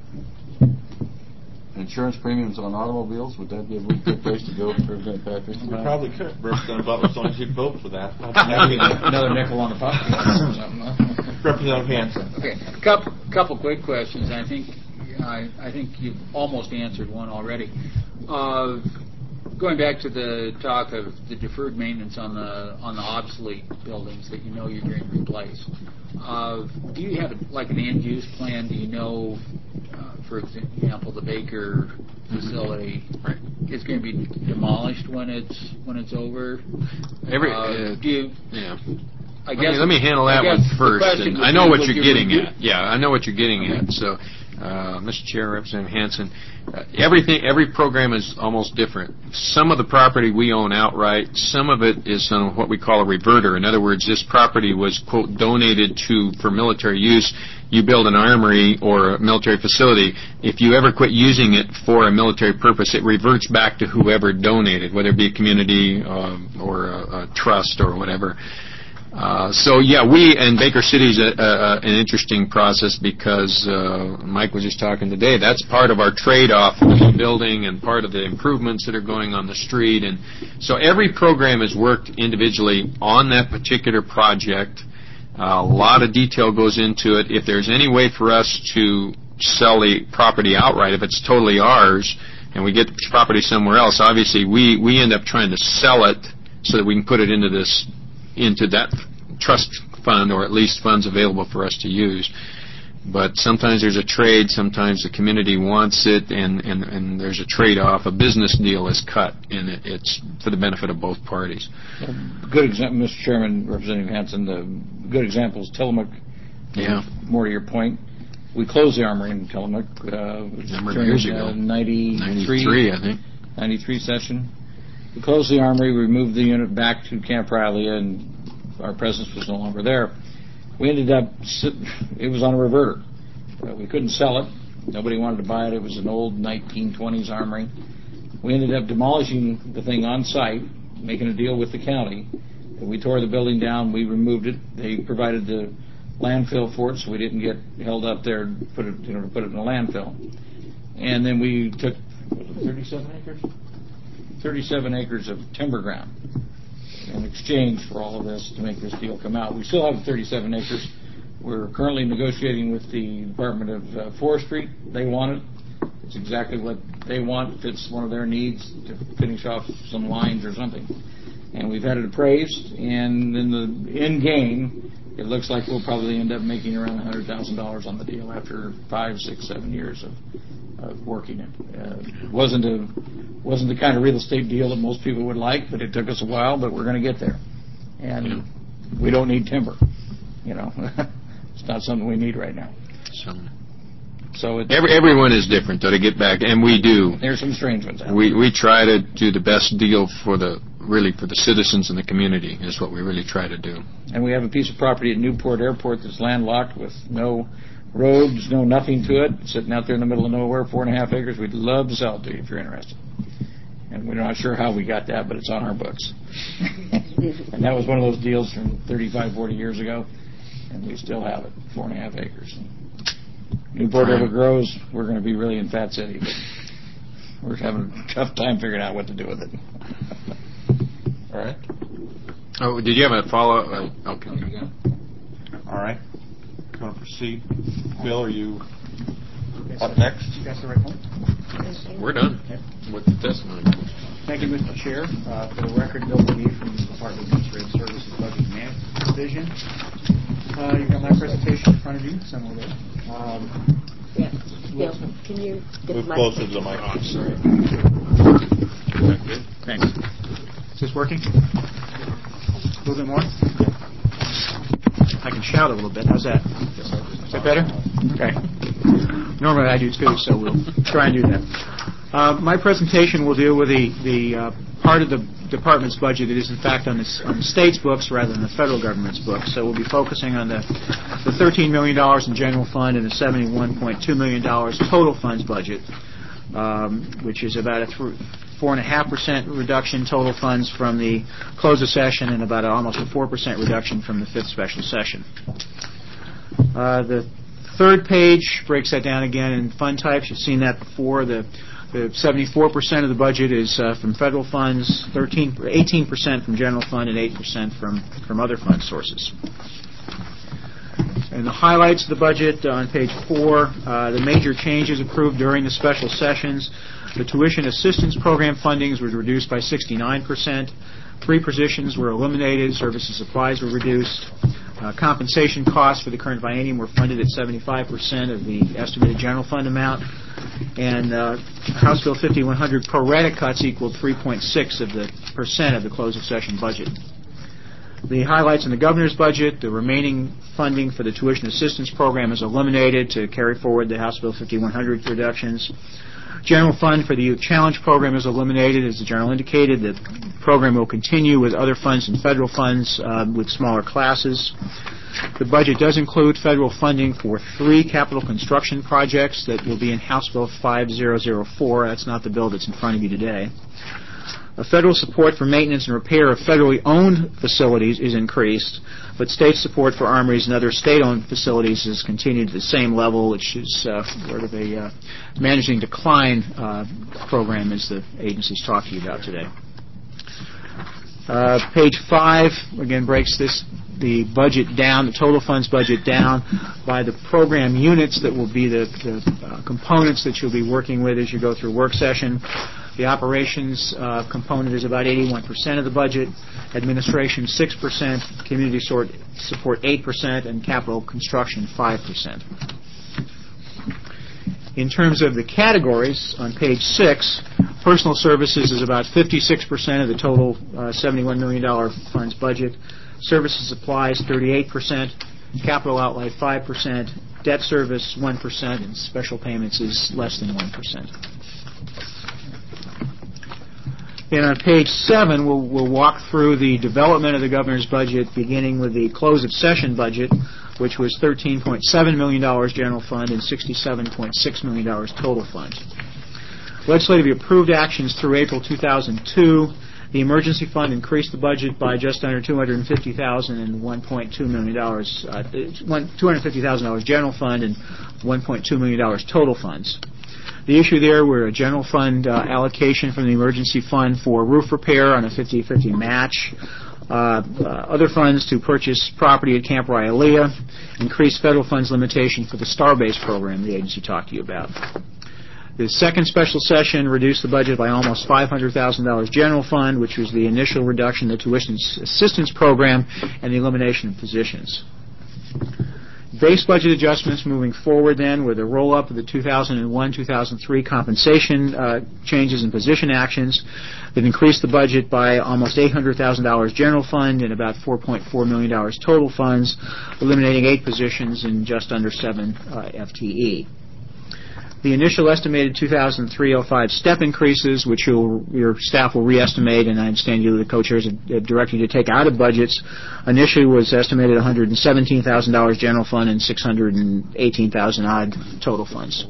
Insurance premiums on automobiles, would that be a good place to go, President Patrick? We probably could. Representative Butler, as long as you'd vote for that. Another nickel on the pocket. Representative Hanson. Okay, couple quick questions. I think you've almost answered one already. Going back to the talk of the deferred maintenance on the obsolete buildings that you know you're going to replace, do you have like an end use plan? Do you know, for example, the Baker facility is going to be demolished when it's over? I guess let me handle that one first. And I know what you're getting at. Yeah, I know what you're getting at. So, Mr. Chair, Representative Hanson, every program is almost different. Some of the property we own outright. Some of it is on what we call a reverter. In other words, this property was, quote, donated for military use. You build an armory or a military facility. If you ever quit using it for a military purpose, it reverts back to whoever donated, whether it be a community or a trust or whatever. We in Baker City is an interesting process because Mike was just talking today. That's part of our trade-off with the building and part of the improvements that are going on the street. And so every program is worked individually on that particular project. A lot of detail goes into it. If there's any way for us to sell the property outright, if it's totally ours, and we get the property somewhere else, obviously we end up trying to sell it so that we can put it into that trust fund, or at least funds available for us to use. But sometimes there's a trade, sometimes the community wants it, and there's a trade-off. A business deal is cut, and it's for the benefit of both parties. Good example, Mr. Chairman, Representative Hanson, the good example is Tillamook. Yeah. More to your point, we closed the armory in Tillamook years ago. 93, I think. 93 session. We closed the armory, we moved the unit back to Camp Riley, and our presence was no longer there. We ended up, it was on a reverter. We couldn't sell it. Nobody wanted to buy it. It was an old 1920s armory. We ended up demolishing the thing on site, making a deal with the county, We tore the building down. We removed it. They provided the landfill for it, so we didn't get held up there to put it in a landfill. And then we took 37 acres? 37 acres of timber ground in exchange for all of this to make this deal come out. We still have 37 acres. We're currently negotiating with the Department of Forestry. They want it. It's exactly what they want. It fits one of their needs to finish off some lines or something. And we've had it appraised, and in the end game, it looks like we'll probably end up making around $100,000 on the deal after 5, 6, 7 years of working it. It wasn't the kind of real estate deal that most people would like, but it took us a while, but we're going to get there. And we don't need timber. It's not something we need right now. So everyone is different, though, to get back, and we do. There's some strange ones out there. We try to do the best deal for the citizens in the community is what we really try to do. And we have a piece of property at Newport Airport that's landlocked with no roads, no nothing to it, sitting out there in the middle of nowhere, 4.5 acres. We'd love to sell it to you if you're interested. And we're not sure how we got that, but it's on our books. And that was one of those deals from 35, 40 years ago, and we still have it, 4.5 acres. Newport ever grows, we're going to be really in Fat City, but we're having a tough time figuring out what to do with it. All right. Oh, did you have a follow-up? Okay. All right. You want to proceed? Bill, are you up next? You guys the right one? We're done with the testimony. Thank you, Mr. Chair. For the record, Bill McGee from the Department of Administrative Services Budget and Management Division. You've got my presentation in front of you, somewhere there. Yes. Bill, can you get Move the closer to the mic. Oh, sorry. Thanks. Is this working? A little bit more? I can shout a little bit. How's that? Is that better? Okay. Normally I do too, so we'll try and do that. My presentation will deal with the part of the department's budget that is in fact on the state's books rather than the federal government's books. So we'll be focusing on the $13 million in general fund and the $71.2 million total funds budget, which is about a 4.5% reduction total funds from the close of session and about almost a 4% reduction from the fifth special session. The third page breaks that down again in fund types. You've seen that before. The 74% of the budget is from federal funds, 18% from general fund, and 8% from other fund sources. And the highlights of the budget on page 4, the major changes approved during the special sessions. The tuition assistance program fundings was reduced by 69%. 3 positions were eliminated. Services supplies were reduced. Compensation costs for the current biennium were funded at 75% of the estimated general fund amount. And House Bill 5100 pro rata cuts equaled 3.6% of the close of session budget. The highlights in the governor's budget: the remaining funding for the tuition assistance program is eliminated to carry forward the House Bill 5100 reductions. General fund for the Youth Challenge program is eliminated. As the Journal indicated, the program will continue with other funds and federal funds with smaller classes. The budget does include federal funding for 3 capital construction projects that will be in House Bill 5004. That's not the bill that's in front of you today. Federal support for maintenance and repair of federally owned facilities is increased, but state support for armories and other state-owned facilities has continued at the same level, which is sort of a managing decline program, as the agencies talked to you about today. Page 5 again breaks the budget down, the total funds budget down by the program units that will be the components that you'll be working with as you go through work session. The operations component is about 81% of the budget, administration 6%, community support 8%, and capital construction 5%. In terms of the categories, on page 6, personal services is about 56% of the total $71 million funds budget. Services supplies 38%, capital outlay 5%, debt service 1%, and special payments is less than 1%. And on page 7, we'll walk through the development of the governor's budget, beginning with the close of session budget, which was $13.7 million general fund and $67.6 million total fund. Legislatively approved actions through April 2002 The emergency fund increased the budget by just under $250,000 and $1.2 million, $250,000 general fund and $1.2 million total funds. The issue there were a general fund allocation from the emergency fund for roof repair on a 50-50 match, other funds to purchase property at Camp Raialea, increased federal funds limitation for the Starbase program the agency talked to you about. The second special session reduced the budget by almost $500,000 general fund, which was the initial reduction in the tuition assistance program and the elimination of positions. Base budget adjustments moving forward then were the roll-up of the 2001-2003 compensation changes and position actions that increased the budget by almost $800,000 general fund and about $4.4 million total funds, eliminating 8 positions and just under 7 FTE. The initial estimated 2003-05 step increases, which your staff will re-estimate, and I understand you, the co-chairs, have directed you to take out of budgets, initially was estimated $117,000 general fund and $618,000 odd total funds.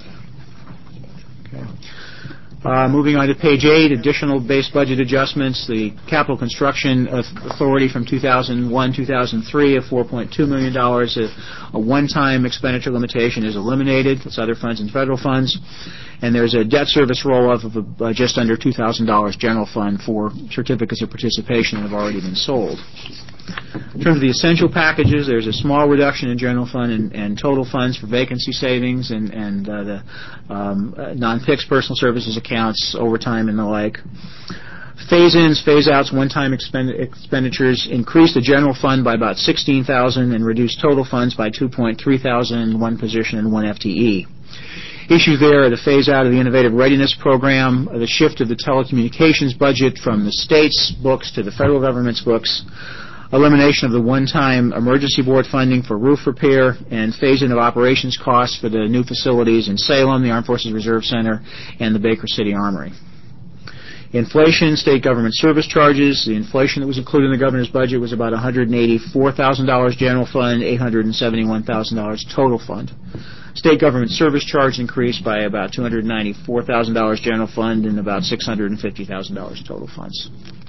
Okay. Moving on to page 8, additional base budget adjustments. The Capital Construction Authority from 2001-2003 of $4.2 million. A one-time expenditure limitation is eliminated. That's other funds and federal funds. And there's a debt service roll-off of just under $2,000 general fund for certificates of participation that have already been sold. In terms of the essential packages, there's a small reduction in general fund and total funds for vacancy savings and the non-PICS personal services accounts, overtime, and the like. Phase-ins, phase-outs, one-time expenditures increased the general fund by about $16,000 and reduced total funds by $2,300, 1 position and 1 FTE. Issues there are the phase-out of the Innovative Readiness Program, the shift of the telecommunications budget from the state's books to the federal government's books, elimination of the one-time emergency board funding for roof repair, and phase-in of operations costs for the new facilities in Salem, the Armed Forces Reserve Center, and the Baker City Armory. Inflation, state government service charges. The inflation that was included in the governor's budget was about $184,000 general fund, $871,000 total fund. State government service charge increased by about $294,000 general fund and about $650,000 total funds.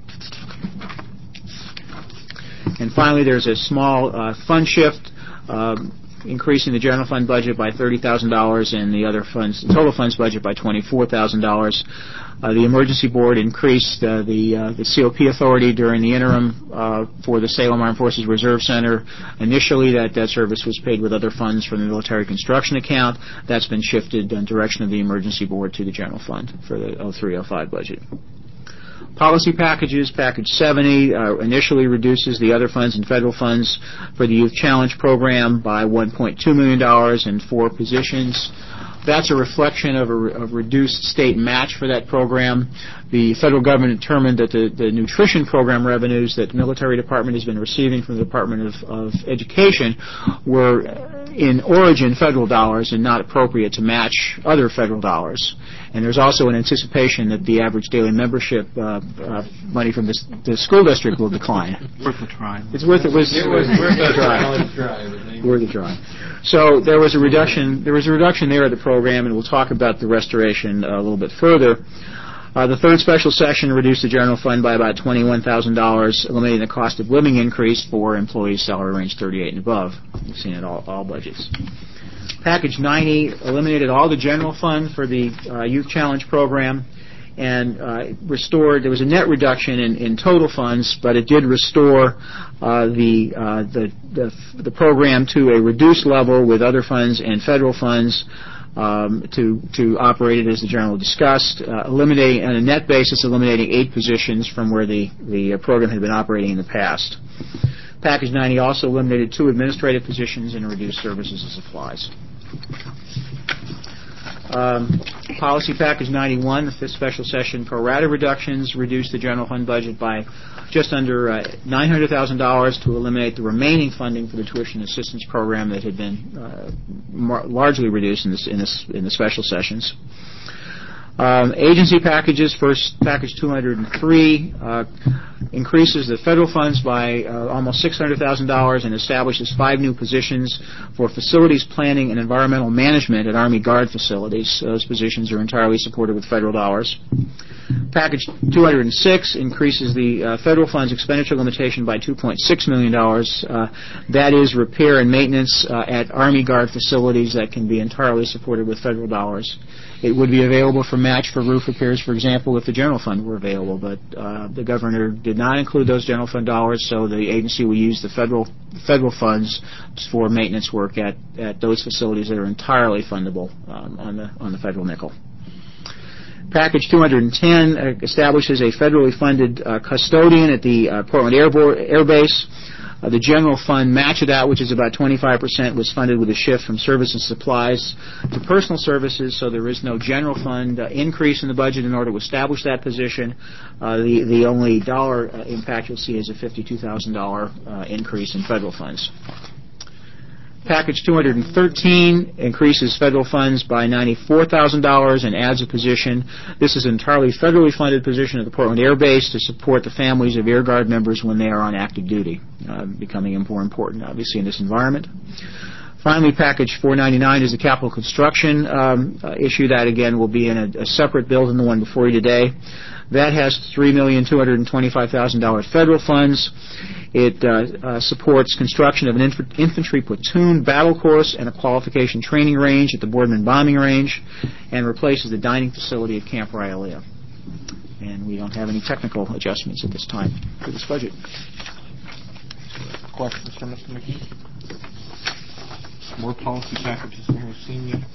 And finally, there's a small fund shift, increasing the general fund budget by $30,000 and the other funds, the total funds budget by $24,000. The emergency board increased the COP authority during the interim for the Salem Armed Forces Reserve Center. Initially, that debt service was paid with other funds from the military construction account. That's been shifted in direction of the emergency board to the general fund for the 03-05 budget. Policy packages, Package 70 initially reduces the other funds and federal funds for the Youth Challenge Program by $1.2 million and 4 positions. That's a reflection of a reduced state match for that program. The federal government determined that the nutrition program revenues that the military department has been receiving from the Department of Education were in origin federal dollars and not appropriate to match other federal dollars. And there's also an anticipation that the average daily membership money from the school district will decline. Worth a try. It was worth a try. Worth a try. So there was a reduction. There was a reduction there at the program, and we'll talk about the restoration a little bit further. The third special session reduced the general fund by about $21,000, eliminating the cost of living increase for employees salary range 38 and above. We've seen it all budgets. Package 90 eliminated all the general fund for the Youth Challenge Program and restored. There was a net reduction in total funds, but it did restore the program to a reduced level with other funds and federal funds to operate it as the General discussed, eliminating on a net basis, eliminating 8 positions from where the program had been operating in the past. Package 90 also eliminated 2 administrative positions and reduced services and supplies. Policy Package 91, the fifth special session, pro rata reductions reduced the general fund budget by just under $900,000 to eliminate the remaining funding for the tuition assistance program that had been largely reduced in the special sessions. Agency packages, first Package 203, increases the federal funds by almost $600,000 and establishes 5 new positions for facilities planning and environmental management at Army Guard facilities. Those positions are entirely supported with federal dollars. Package 206 increases the federal funds expenditure limitation by $2.6 million. That is repair and maintenance at Army Guard facilities that can be entirely supported with federal dollars. It would be available for match for roof repairs, for example, if the general fund were available, but the governor did not include those general fund dollars, so the agency will use the federal funds for maintenance work at those facilities that are entirely fundable on the federal nickel. Package 210 establishes a federally funded custodian at the Portland Air Base. The general fund match of that, which is about 25%, was funded with a shift from service and supplies to personal services, so there is no general fund increase in the budget in order to establish that position. The only dollar impact you'll see is a $52,000 increase in federal funds. Package 213 increases federal funds by $94,000 and adds a position. This is an entirely federally funded position at the Portland Air Base to support the families of Air Guard members when they are on active duty, becoming more important, obviously, in this environment. Finally, Package 499 is the capital construction issue. That, again, will be in a separate bill than the one before you today. That has $3,225,000 federal funds. It supports construction of an infantry platoon battle course and a qualification training range at the Boardman Bombing Range, and replaces the dining facility at Camp Raialea. And we don't have any technical adjustments at this time for this budget. Questions for Mr. McGee? More policy packages than we've seen yet.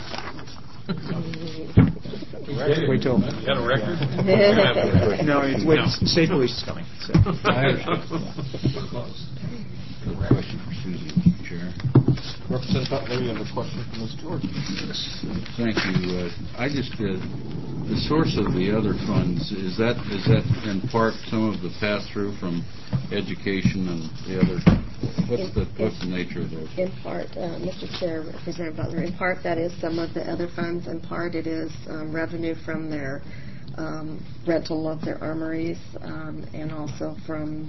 Wait till. You got a record? No, state police is coming. So. Question for Susie, Mr. Chair. Representative Butler, you have a question for Ms. George. Thank you. I just the source of the other funds, is that in part some of the pass-through from education and the other? What's the nature of those? In part, Mr. Chair, Representative Butler, in part that is some of the other funds. In part it is revenue from their rental of their armories, and also from,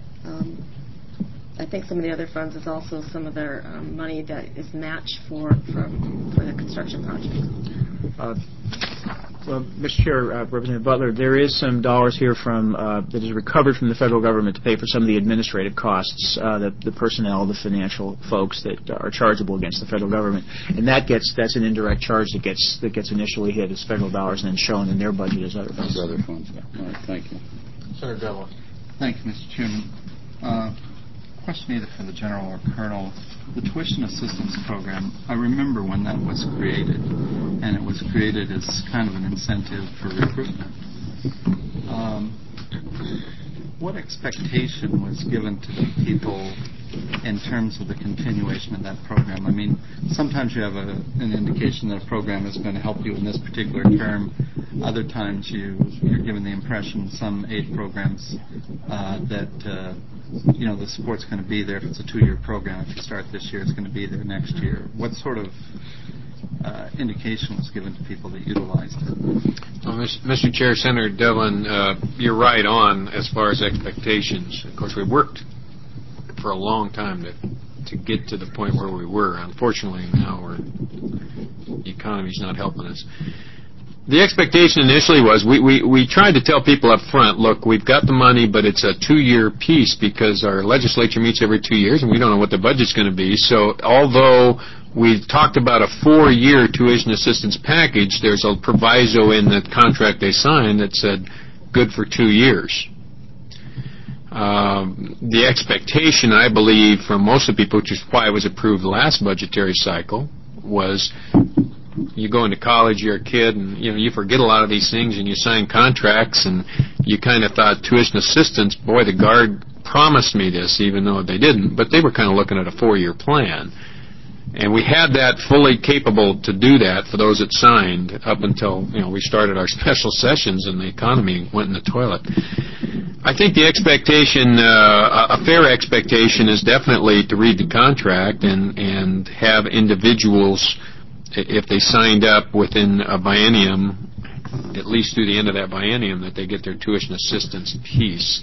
I think some of the other funds is also some of their money that is matched for the construction project. Well, Mr. Chair, Representative Butler, there is some dollars here from that is recovered from the federal government to pay for some of the administrative costs, the personnel, the financial folks that are chargeable against the federal government, and that's an indirect charge that gets initially hit as federal dollars and then shown in their budget as other funds. Other funds. Yeah. All right, thank you. Senator Devlin. Thank you, Mr. Chairman. Question either for the General or Colonel. The tuition assistance program, I remember when that was created, and it was created as kind of an incentive for recruitment. What expectation was given to the people in terms of the continuation of that program? I mean, sometimes you have an indication that a program is going to help you in this particular term. Other times you're given the impression, some aid programs, that the support's going to be there if it's a 2-year program. If you start this year, it's going to be there next year. What sort of indication was given to people that utilized it? Well, Mr. Chair, Senator Devlin, you're right on as far as expectations. Of course, we worked for a long time to get to the point where we were. Unfortunately, now the economy's not helping us. The expectation initially was we tried to tell people up front, look, we've got the money, but it's a 2-year piece because our legislature meets every 2 years, and we don't know what the budget's going to be. So although we talked about a 4-year tuition assistance package, there's a proviso in the contract they signed that said good for 2 years. The expectation, I believe, from most of the people, which is why it was approved last budgetary cycle, was you go into college, you're a kid, and you forget a lot of these things, and you sign contracts, and you kind of thought tuition assistance, boy, the Guard promised me this, even though they didn't, but they were kind of looking at a 4-year plan. And we had that fully capable to do that for those that signed up until we started our special sessions and the economy went in the toilet. I think the expectation, a fair expectation, is definitely to read the contract and have individuals, if they signed up within a biennium, at least through the end of that biennium, that they get their tuition assistance piece.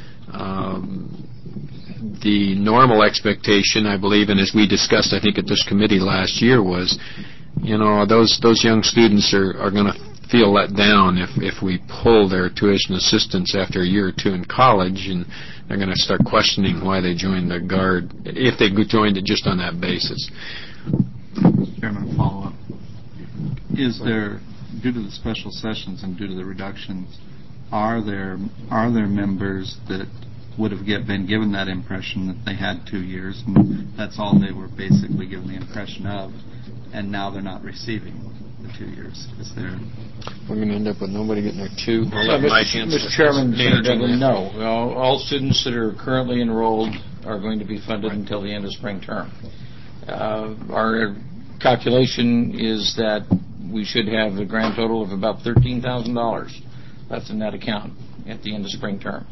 The normal expectation, I believe, and as we discussed, I think, at this committee last year, was, those young students are going to feel let down if we pull their tuition assistance after a year or two in college, and they're going to start questioning why they joined the Guard, if they joined it just on that basis. Chairman, follow up. Is there, due to the special sessions and due to the reductions, are there members that would have been given that impression that they had 2 years, and that's all they were basically given the impression of, and now they're not receiving the 2 years? Is there? We're going to end up with nobody getting their 2. Mr. Chairman, no. All students that are currently enrolled are going to be funded until the end of spring term. Our calculation is that we should have a grand total of about $13,000 left in that account at the end of spring term.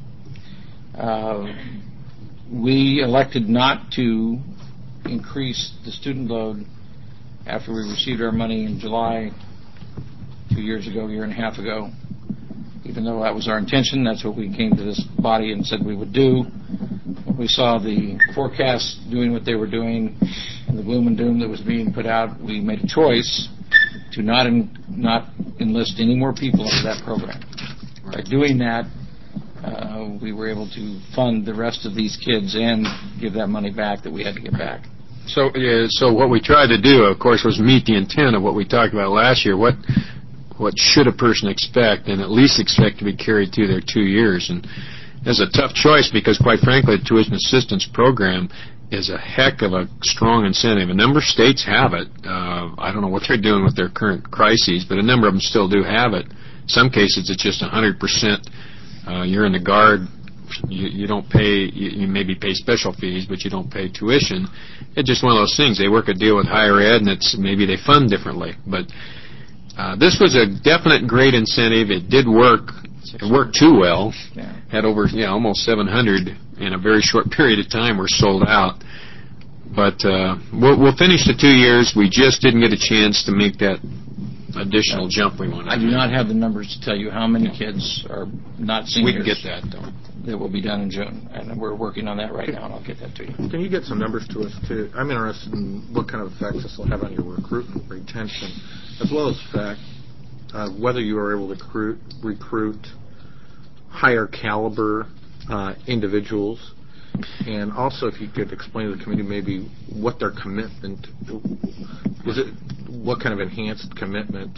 We elected not to increase the student load after we received our money in July 2 years ago, a year and a half ago. Even though that was our intention, that's what we came to this body and said we would do. When we saw the forecasts doing what they were doing and the gloom and doom that was being put out, we made a choice to not enlist any more people into that program. By doing that, we were able to fund the rest of these kids and give that money back that we had to get back. So what we tried to do, of course, was meet the intent of what we talked about last year. What should a person expect, and at least expect to be carried through their 2 years? And it's a tough choice because, quite frankly, the tuition assistance program is a heck of a strong incentive. A number of states have it. I don't know what they're doing with their current crises, but a number of them still do have it. In some cases, it's just 100%. You're in the Guard. You don't pay. You maybe pay special fees, but you don't pay tuition. It's just one of those things. They work a deal with higher ed, and it's maybe they fund differently. But this was a definite great incentive. It did work. It worked too well. Had over almost 700 in a very short period of time were sold out. But we'll finish the 2 years. We just didn't get a chance to make that additional jump we wanted. I do not have the numbers to tell you how many kids are not seniors. We can get that, though. That will be done in June, and we're working on that right now, and I'll get that to you. Can you get some numbers to us, too? I'm interested in what kind of effects this will have on your recruitment retention, as well as the fact whether you are able to recruit higher caliber individuals, and also if you could explain to the committee maybe what their commitment is. What kind of enhanced commitment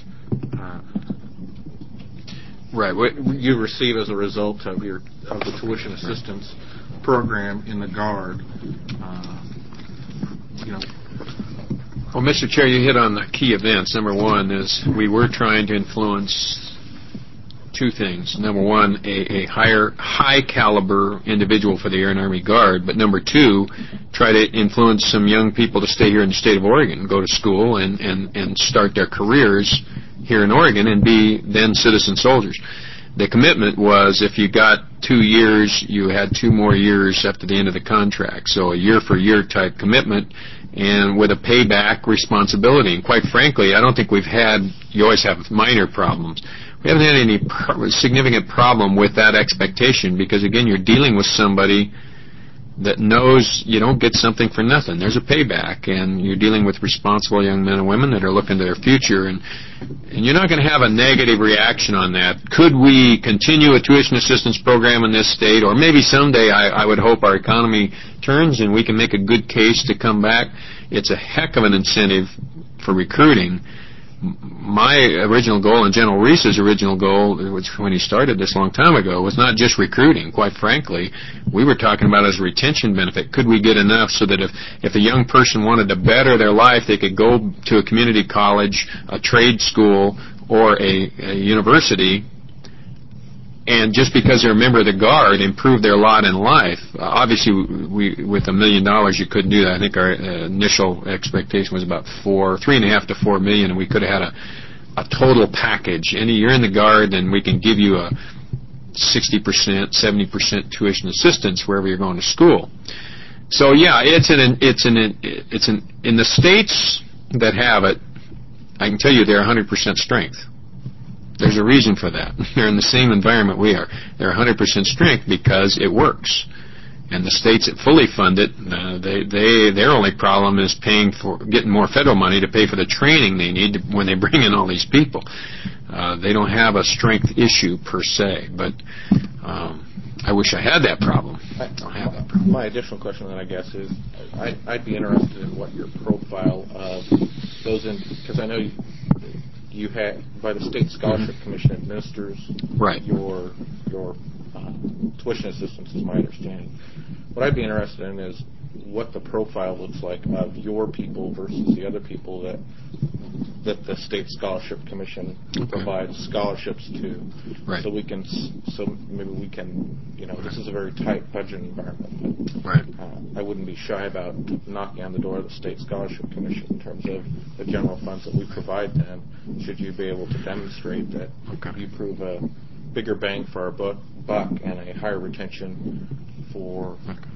what you receive as a result of the tuition assistance program in the Guard. Well, Mr. Chair, you hit on the key events. Number one is we were trying to influence two things. Number one, a high caliber individual for the Air and Army Guard, but number two, try to influence some young people to stay here in the state of Oregon, go to school and start their careers here in Oregon and be then citizen soldiers. The commitment was if you got 2 years, you had 2 more years after the end of the contract. So a year-for-year type commitment and with a payback responsibility. And quite frankly, I don't think you always have minor problems. We haven't had any significant problem with that expectation because, again, you're dealing with somebody that knows you don't get something for nothing. There's a payback, and you're dealing with responsible young men and women that are looking to their future, and you're not going to have a negative reaction on that. Could we continue a tuition assistance program in this state, or maybe someday I would hope our economy turns and we can make a good case to come back? It's a heck of an incentive for recruiting. My original goal and General Reese's original goal, which when he started this a long time ago, was not just recruiting. Quite frankly, we were talking about as a retention benefit. Could we get enough so that if a young person wanted to better their life, they could go to a community college, a trade school, or a university, and just because they're a member of the Guard, improve their lot in life. Obviously, with $1 million, you couldn't do that. I think our initial expectation was about $3.5 to $4 million, and we could have had a total package. You're in the Guard, and we can give you a 60%, 70% tuition assistance wherever you're going to school. So yeah, it's in the states that have it. I can tell you they're 100% strength. There's a reason for that. They're in the same environment we are. They're 100% strength because it works. And the states that fully fund it, their only problem is getting more federal money to pay for the training they need when they bring in all these people. They don't have a strength issue per se, but I wish I had that problem. I don't have that problem. My additional question then, I guess, is I'd be interested in what your profile of those in, because I know you have, by the State Scholarship Commission administers your tuition assistance, is my understanding. What I'd be interested in is what the profile looks like of your people versus the other people that the State Scholarship Commission provides scholarships to, so maybe we can, this is a very tight budget environment, but I wouldn't be shy about knocking on the door of the State Scholarship Commission in terms of the general funds that we provide them, should you be able to demonstrate that you prove a bigger bang for our buck and a higher retention for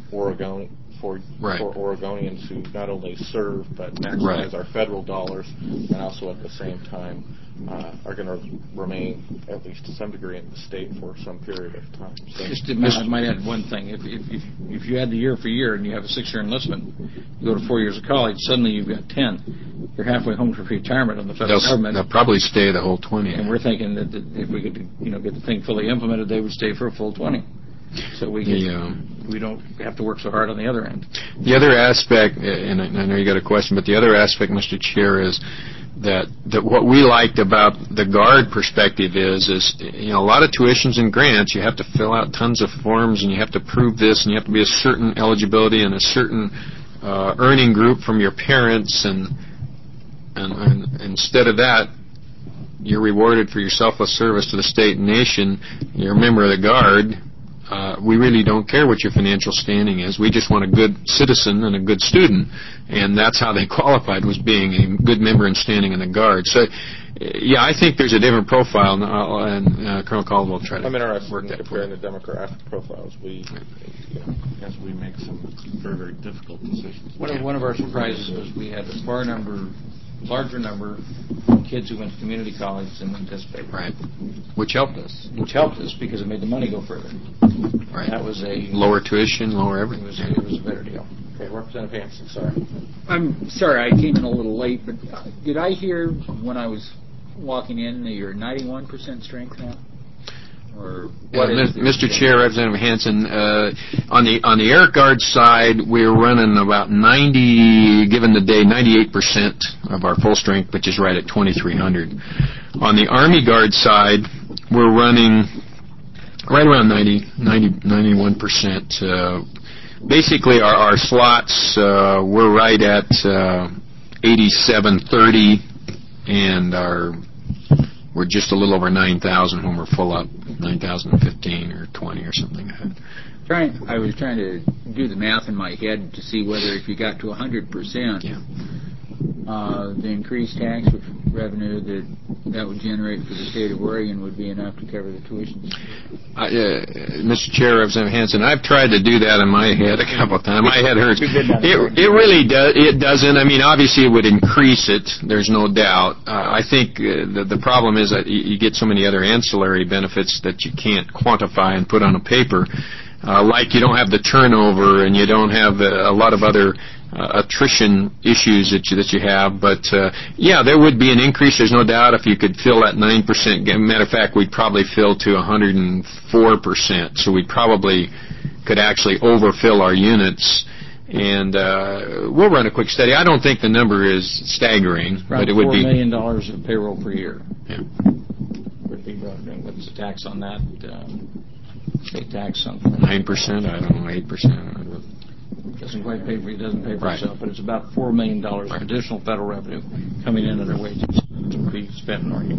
Oregonians who not only serve but maximize our federal dollars, and also at the same time are going to remain, at least to some degree, in the state for some period of time. So, I might add one thing. If you add the year for year and you have a 6-year enlistment, you go to 4 years of college, suddenly you've got 10. You're halfway home to retirement on the federal government. They'll probably stay the whole 20. And we're thinking that if we could get the thing fully implemented, they would stay for a full 20. So we don't have to work so hard on the other end. The other aspect, and I know you got a question, but the other aspect, Mr. Chair, is that what we liked about the Guard perspective is a lot of tuitions and grants, you have to fill out tons of forms, and you have to prove this, and you have to be a certain eligibility and a certain earning group from your parents, and instead of that, you're rewarded for your selfless service to the state and nation. You're a member of the Guard. We really don't care what your financial standing is. We just want a good citizen and a good student, and that's how they qualified, was being a good member and standing in the Guard. So, I think there's a different profile, and Colonel Caldwell will try to I'm interested work in that comparing the demographic profiles. As we make some very, very difficult decisions. One of our surprises was we had a larger number of kids who went to community college than we anticipated. Right. Which helped us. Because it made the money go further. Right. That was a lower tuition, lower everything. It was a better deal. Okay, Representative Hanson, sorry. I'm sorry, I came in a little late, but did I hear when I was walking in that you're 91% strength now? Or what Mr. Chair, Representative Hanson, on the Air Guard side, we're running about 98% of our full strength, which is right at 2,300. On the Army Guard side, we're running right around 91%. Basically, our slots, we're right at 8730, and we're just a little over 9,000 when we're full up, 9,015 or 20 or something like that. I was trying to do the math in my head to see whether if you got to 100%, the increased tax revenue that would generate for the state of Oregon would be enough to cover the tuition. Mr. Chair, Representative Hanson, I've tried to do that in my head a couple of times. My head hurts. It really does. It doesn't. I mean, obviously it would increase it. There's no doubt. I think the problem is that you get so many other ancillary benefits that you can't quantify and put on a paper. Like you don't have the turnover, and you don't have a lot of other attrition issues that you have. But there would be an increase. There's no doubt if you could fill that 9%. Matter of fact, we'd probably fill to 104%. So we probably could actually overfill our units. And we'll run a quick study. I don't think the number is staggering, but it would be $4 million of payroll per year. Yeah. Would be what's the tax on that? State tax something. 9%. I don't know. 8%. It doesn't pay for itself, but it's about $4 million of additional federal revenue coming in at our wages to be spent in Oregon.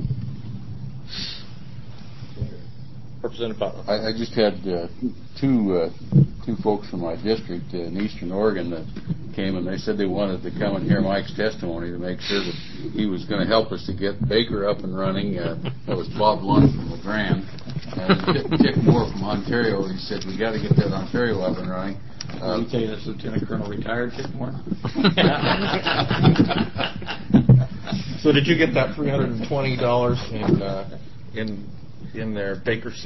Representative Butler. I just had two folks from my district in Eastern Oregon that came, and they said they wanted to come and hear Mike's testimony to make sure that he was going to help us to get Baker up and running. That was Bob Lund from LeGrand, and Dick Moore from Ontario. He said, we got to get that Ontario up and running. Can you tell you that's Lieutenant Colonel retired Dick Moore? So did you get that $320 in their Baker City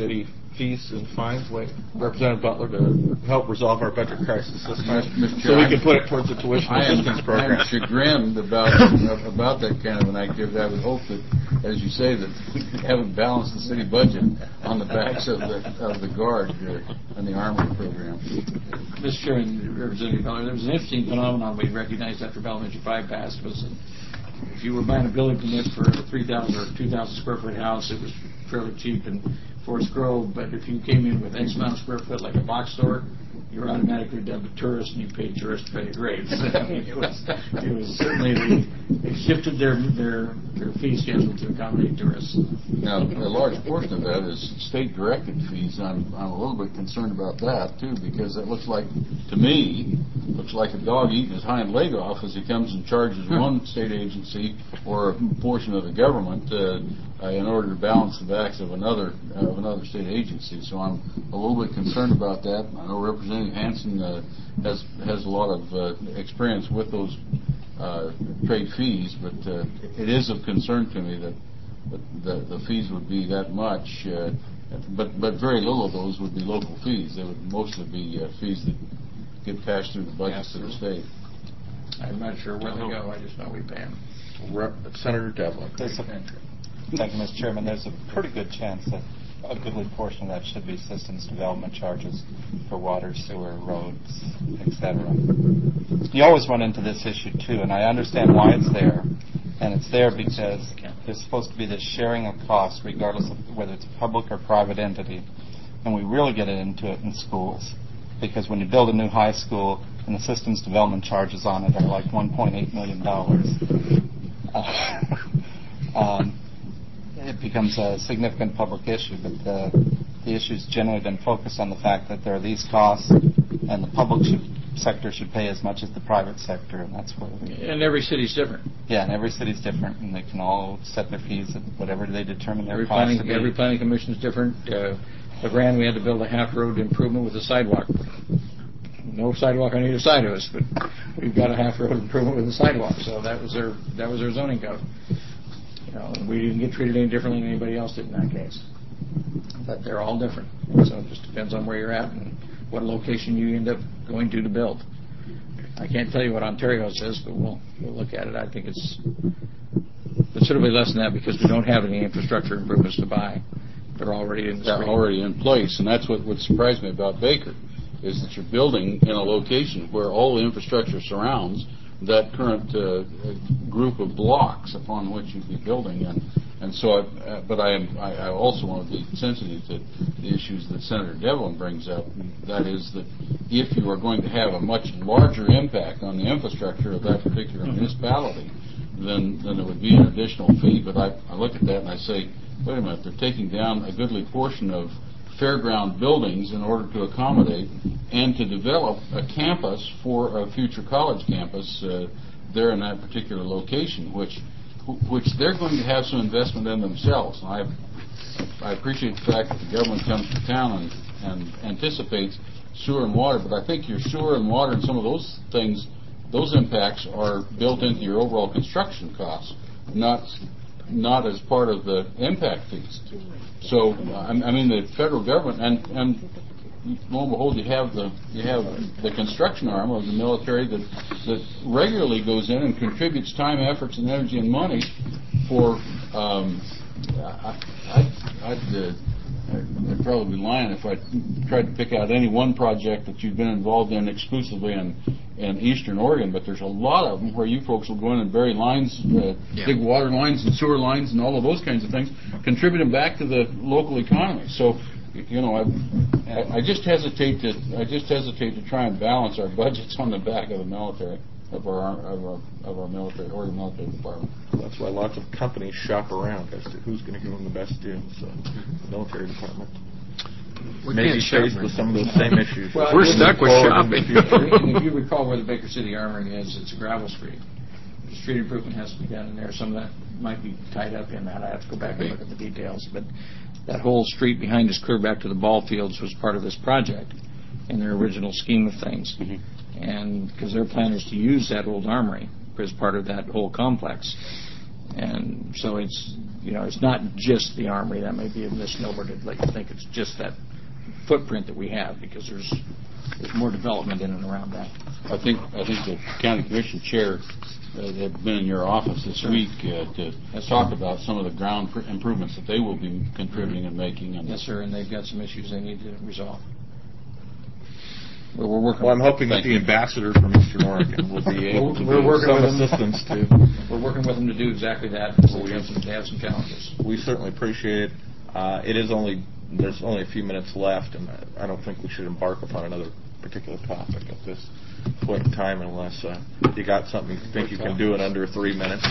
fees and fines, Representative Butler, to help resolve our budget crisis this time, Mr. so we Chair, can put it towards the tuition assistance program. I'm chagrined about that kind of an activity. I would hope that, as you say, that we haven't balanced the city budget on the backs of the Guard and the Army program. Mr. Chairman, Representative Butler, there was an interesting phenomenon we recognized after Bell Elementary 5 passed was that if you were buying a building permit for a 3,000 or 2,000 square foot house, it was fairly cheap in Forest Grove, but if you came in with X amount of square foot like a box store, you were automatically dubbed a tourist and you paid tourist rate rates. I mean, it was certainly they shifted their fee schedule to accommodate tourists. Now, a large portion of that is state-directed fees. I'm a little bit concerned about that, too, because it looks like, to me, a dog eating his hind leg off as he comes and charges one state agency or a portion of the government in order to balance the backs of another state agency. So I'm a little bit concerned about that. I know Representative Hansen has a lot of experience with those trade fees, but it is of concern to me that the fees would be that much. But very little of those would be local fees. They would mostly be fees that get passed through the budgets of the state. I'm not sure where they go. I just know we pay them. Senator Devlin. Thank you, Mr. Chairman. There's a pretty good chance that a goodly portion of that should be systems development charges for water, sewer, roads, etc. You always run into this issue, too, and I understand why it's there. And it's there because there's supposed to be this sharing of costs regardless of whether it's a public or private entity. And we really get into it in schools. Because when you build a new high school and the systems development charges on it are like $1.8 million, it becomes a significant public issue. But the issue's generally been focused on the fact that there are these costs, and the public sector should pay as much as the private sector, and that's what. And every city's different. Yeah, and every city's different, and they can all set their fees at whatever they determine their costs to be. Every planning commission is different. LeGrand, we had to build a half road improvement with a sidewalk. No sidewalk on either side of us, but we've got a half road improvement with a sidewalk. So that was their zoning code. You know, we didn't get treated any differently than anybody else did in that case. But they're all different. So it just depends on where you're at and what location you end up going to build. I can't tell you what Ontario says, but we'll look at it. I think it's considerably less than that because we don't have any infrastructure improvements to buy. They're already in the They're already in place, and that's what surprised me about Baker, is that you're building in a location where all the infrastructure surrounds that current group of blocks upon which you'd be building. And so, I also want to be sensitive to the issues that Senator Devlin brings up. That is that if you are going to have a much larger impact on the infrastructure of that particular municipality, then there would be an additional fee. But I look at that and I say, wait a minute, they're taking down a goodly portion of fairground buildings in order to accommodate and to develop a campus for a future college campus there in that particular location, which they're going to have some investment in themselves. And I appreciate the fact that the government comes to town and anticipates sewer and water, but I think your sewer and water and some of those things, those impacts are built into your overall construction costs, not as part of the impact fees. So, I mean, the federal government, and lo and behold, you have the construction arm of the military that regularly goes in and contributes time, efforts, and energy and money for. I'd probably be lying if I tried to pick out any one project that you've been involved in exclusively in Eastern Oregon, but there's a lot of them where you folks will go in and bury lines, dig water lines and sewer lines and all of those kinds of things, contributing back to the local economy. So, you know, I just hesitate to try and balance our budgets on the back of the military, of our military, Oregon Military Department. That's why lots of companies shop around as to who's going to give them the best deals. The military department may be faced with some of those same issues. Well, we're stuck with shopping. And if you recall where the Baker City Armory is, it's a gravel street. The street improvement has to be done in there. Some of that might be tied up in that. I have to go back and look at the details. But that whole street behind us, clear back to the ball fields, was part of this project in their original scheme of things. And because their plan is to use that old armory as part of that whole complex. And so it's not just the Armory. That may be a misnomer to let you think it's just that footprint that we have, because there's more development in and around that. I think the county commission chair they've been in your office this week to talk about some of the ground improvements that they will be contributing and making. Yes, sir, and they've got some issues they need to resolve. Well, we're working. Well, I'm hoping that the ambassador from Eastern Oregon will be able to give some assistance too. We're working with them to do exactly that. So they have some challenges. We certainly appreciate it. There's only a few minutes left, and I don't think we should embark upon another particular topic at this point in time unless you got something you think you can do in under 3 minutes.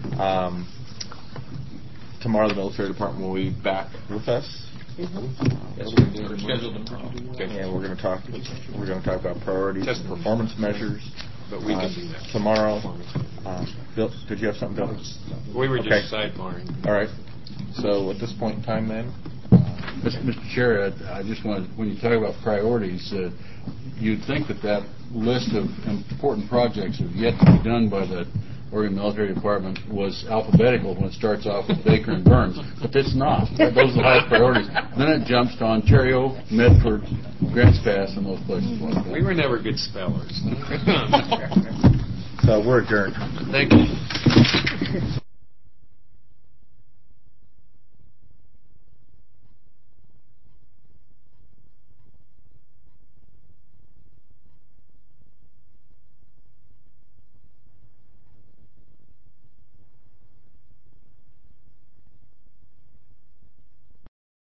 Tomorrow the military department will be back with us. Yes, we're scheduled tomorrow. Okay. And we're going to talk about priorities, performance measures. But we can do that tomorrow. Bill, did you have something, Bill? We were just sidebarring. All right. So at this point in time, then, Mr. Chair, I just want to, when you talk about priorities, you'd think that list of important projects that have yet to be done by the Oregon Military Department was alphabetical when it starts off with Baker and Burns, but it's not. Those are the highest priorities. Then it jumps to Ontario, Medford, Grants Pass, and those places like that. We were never good spellers. So we're adjourned. Thank you.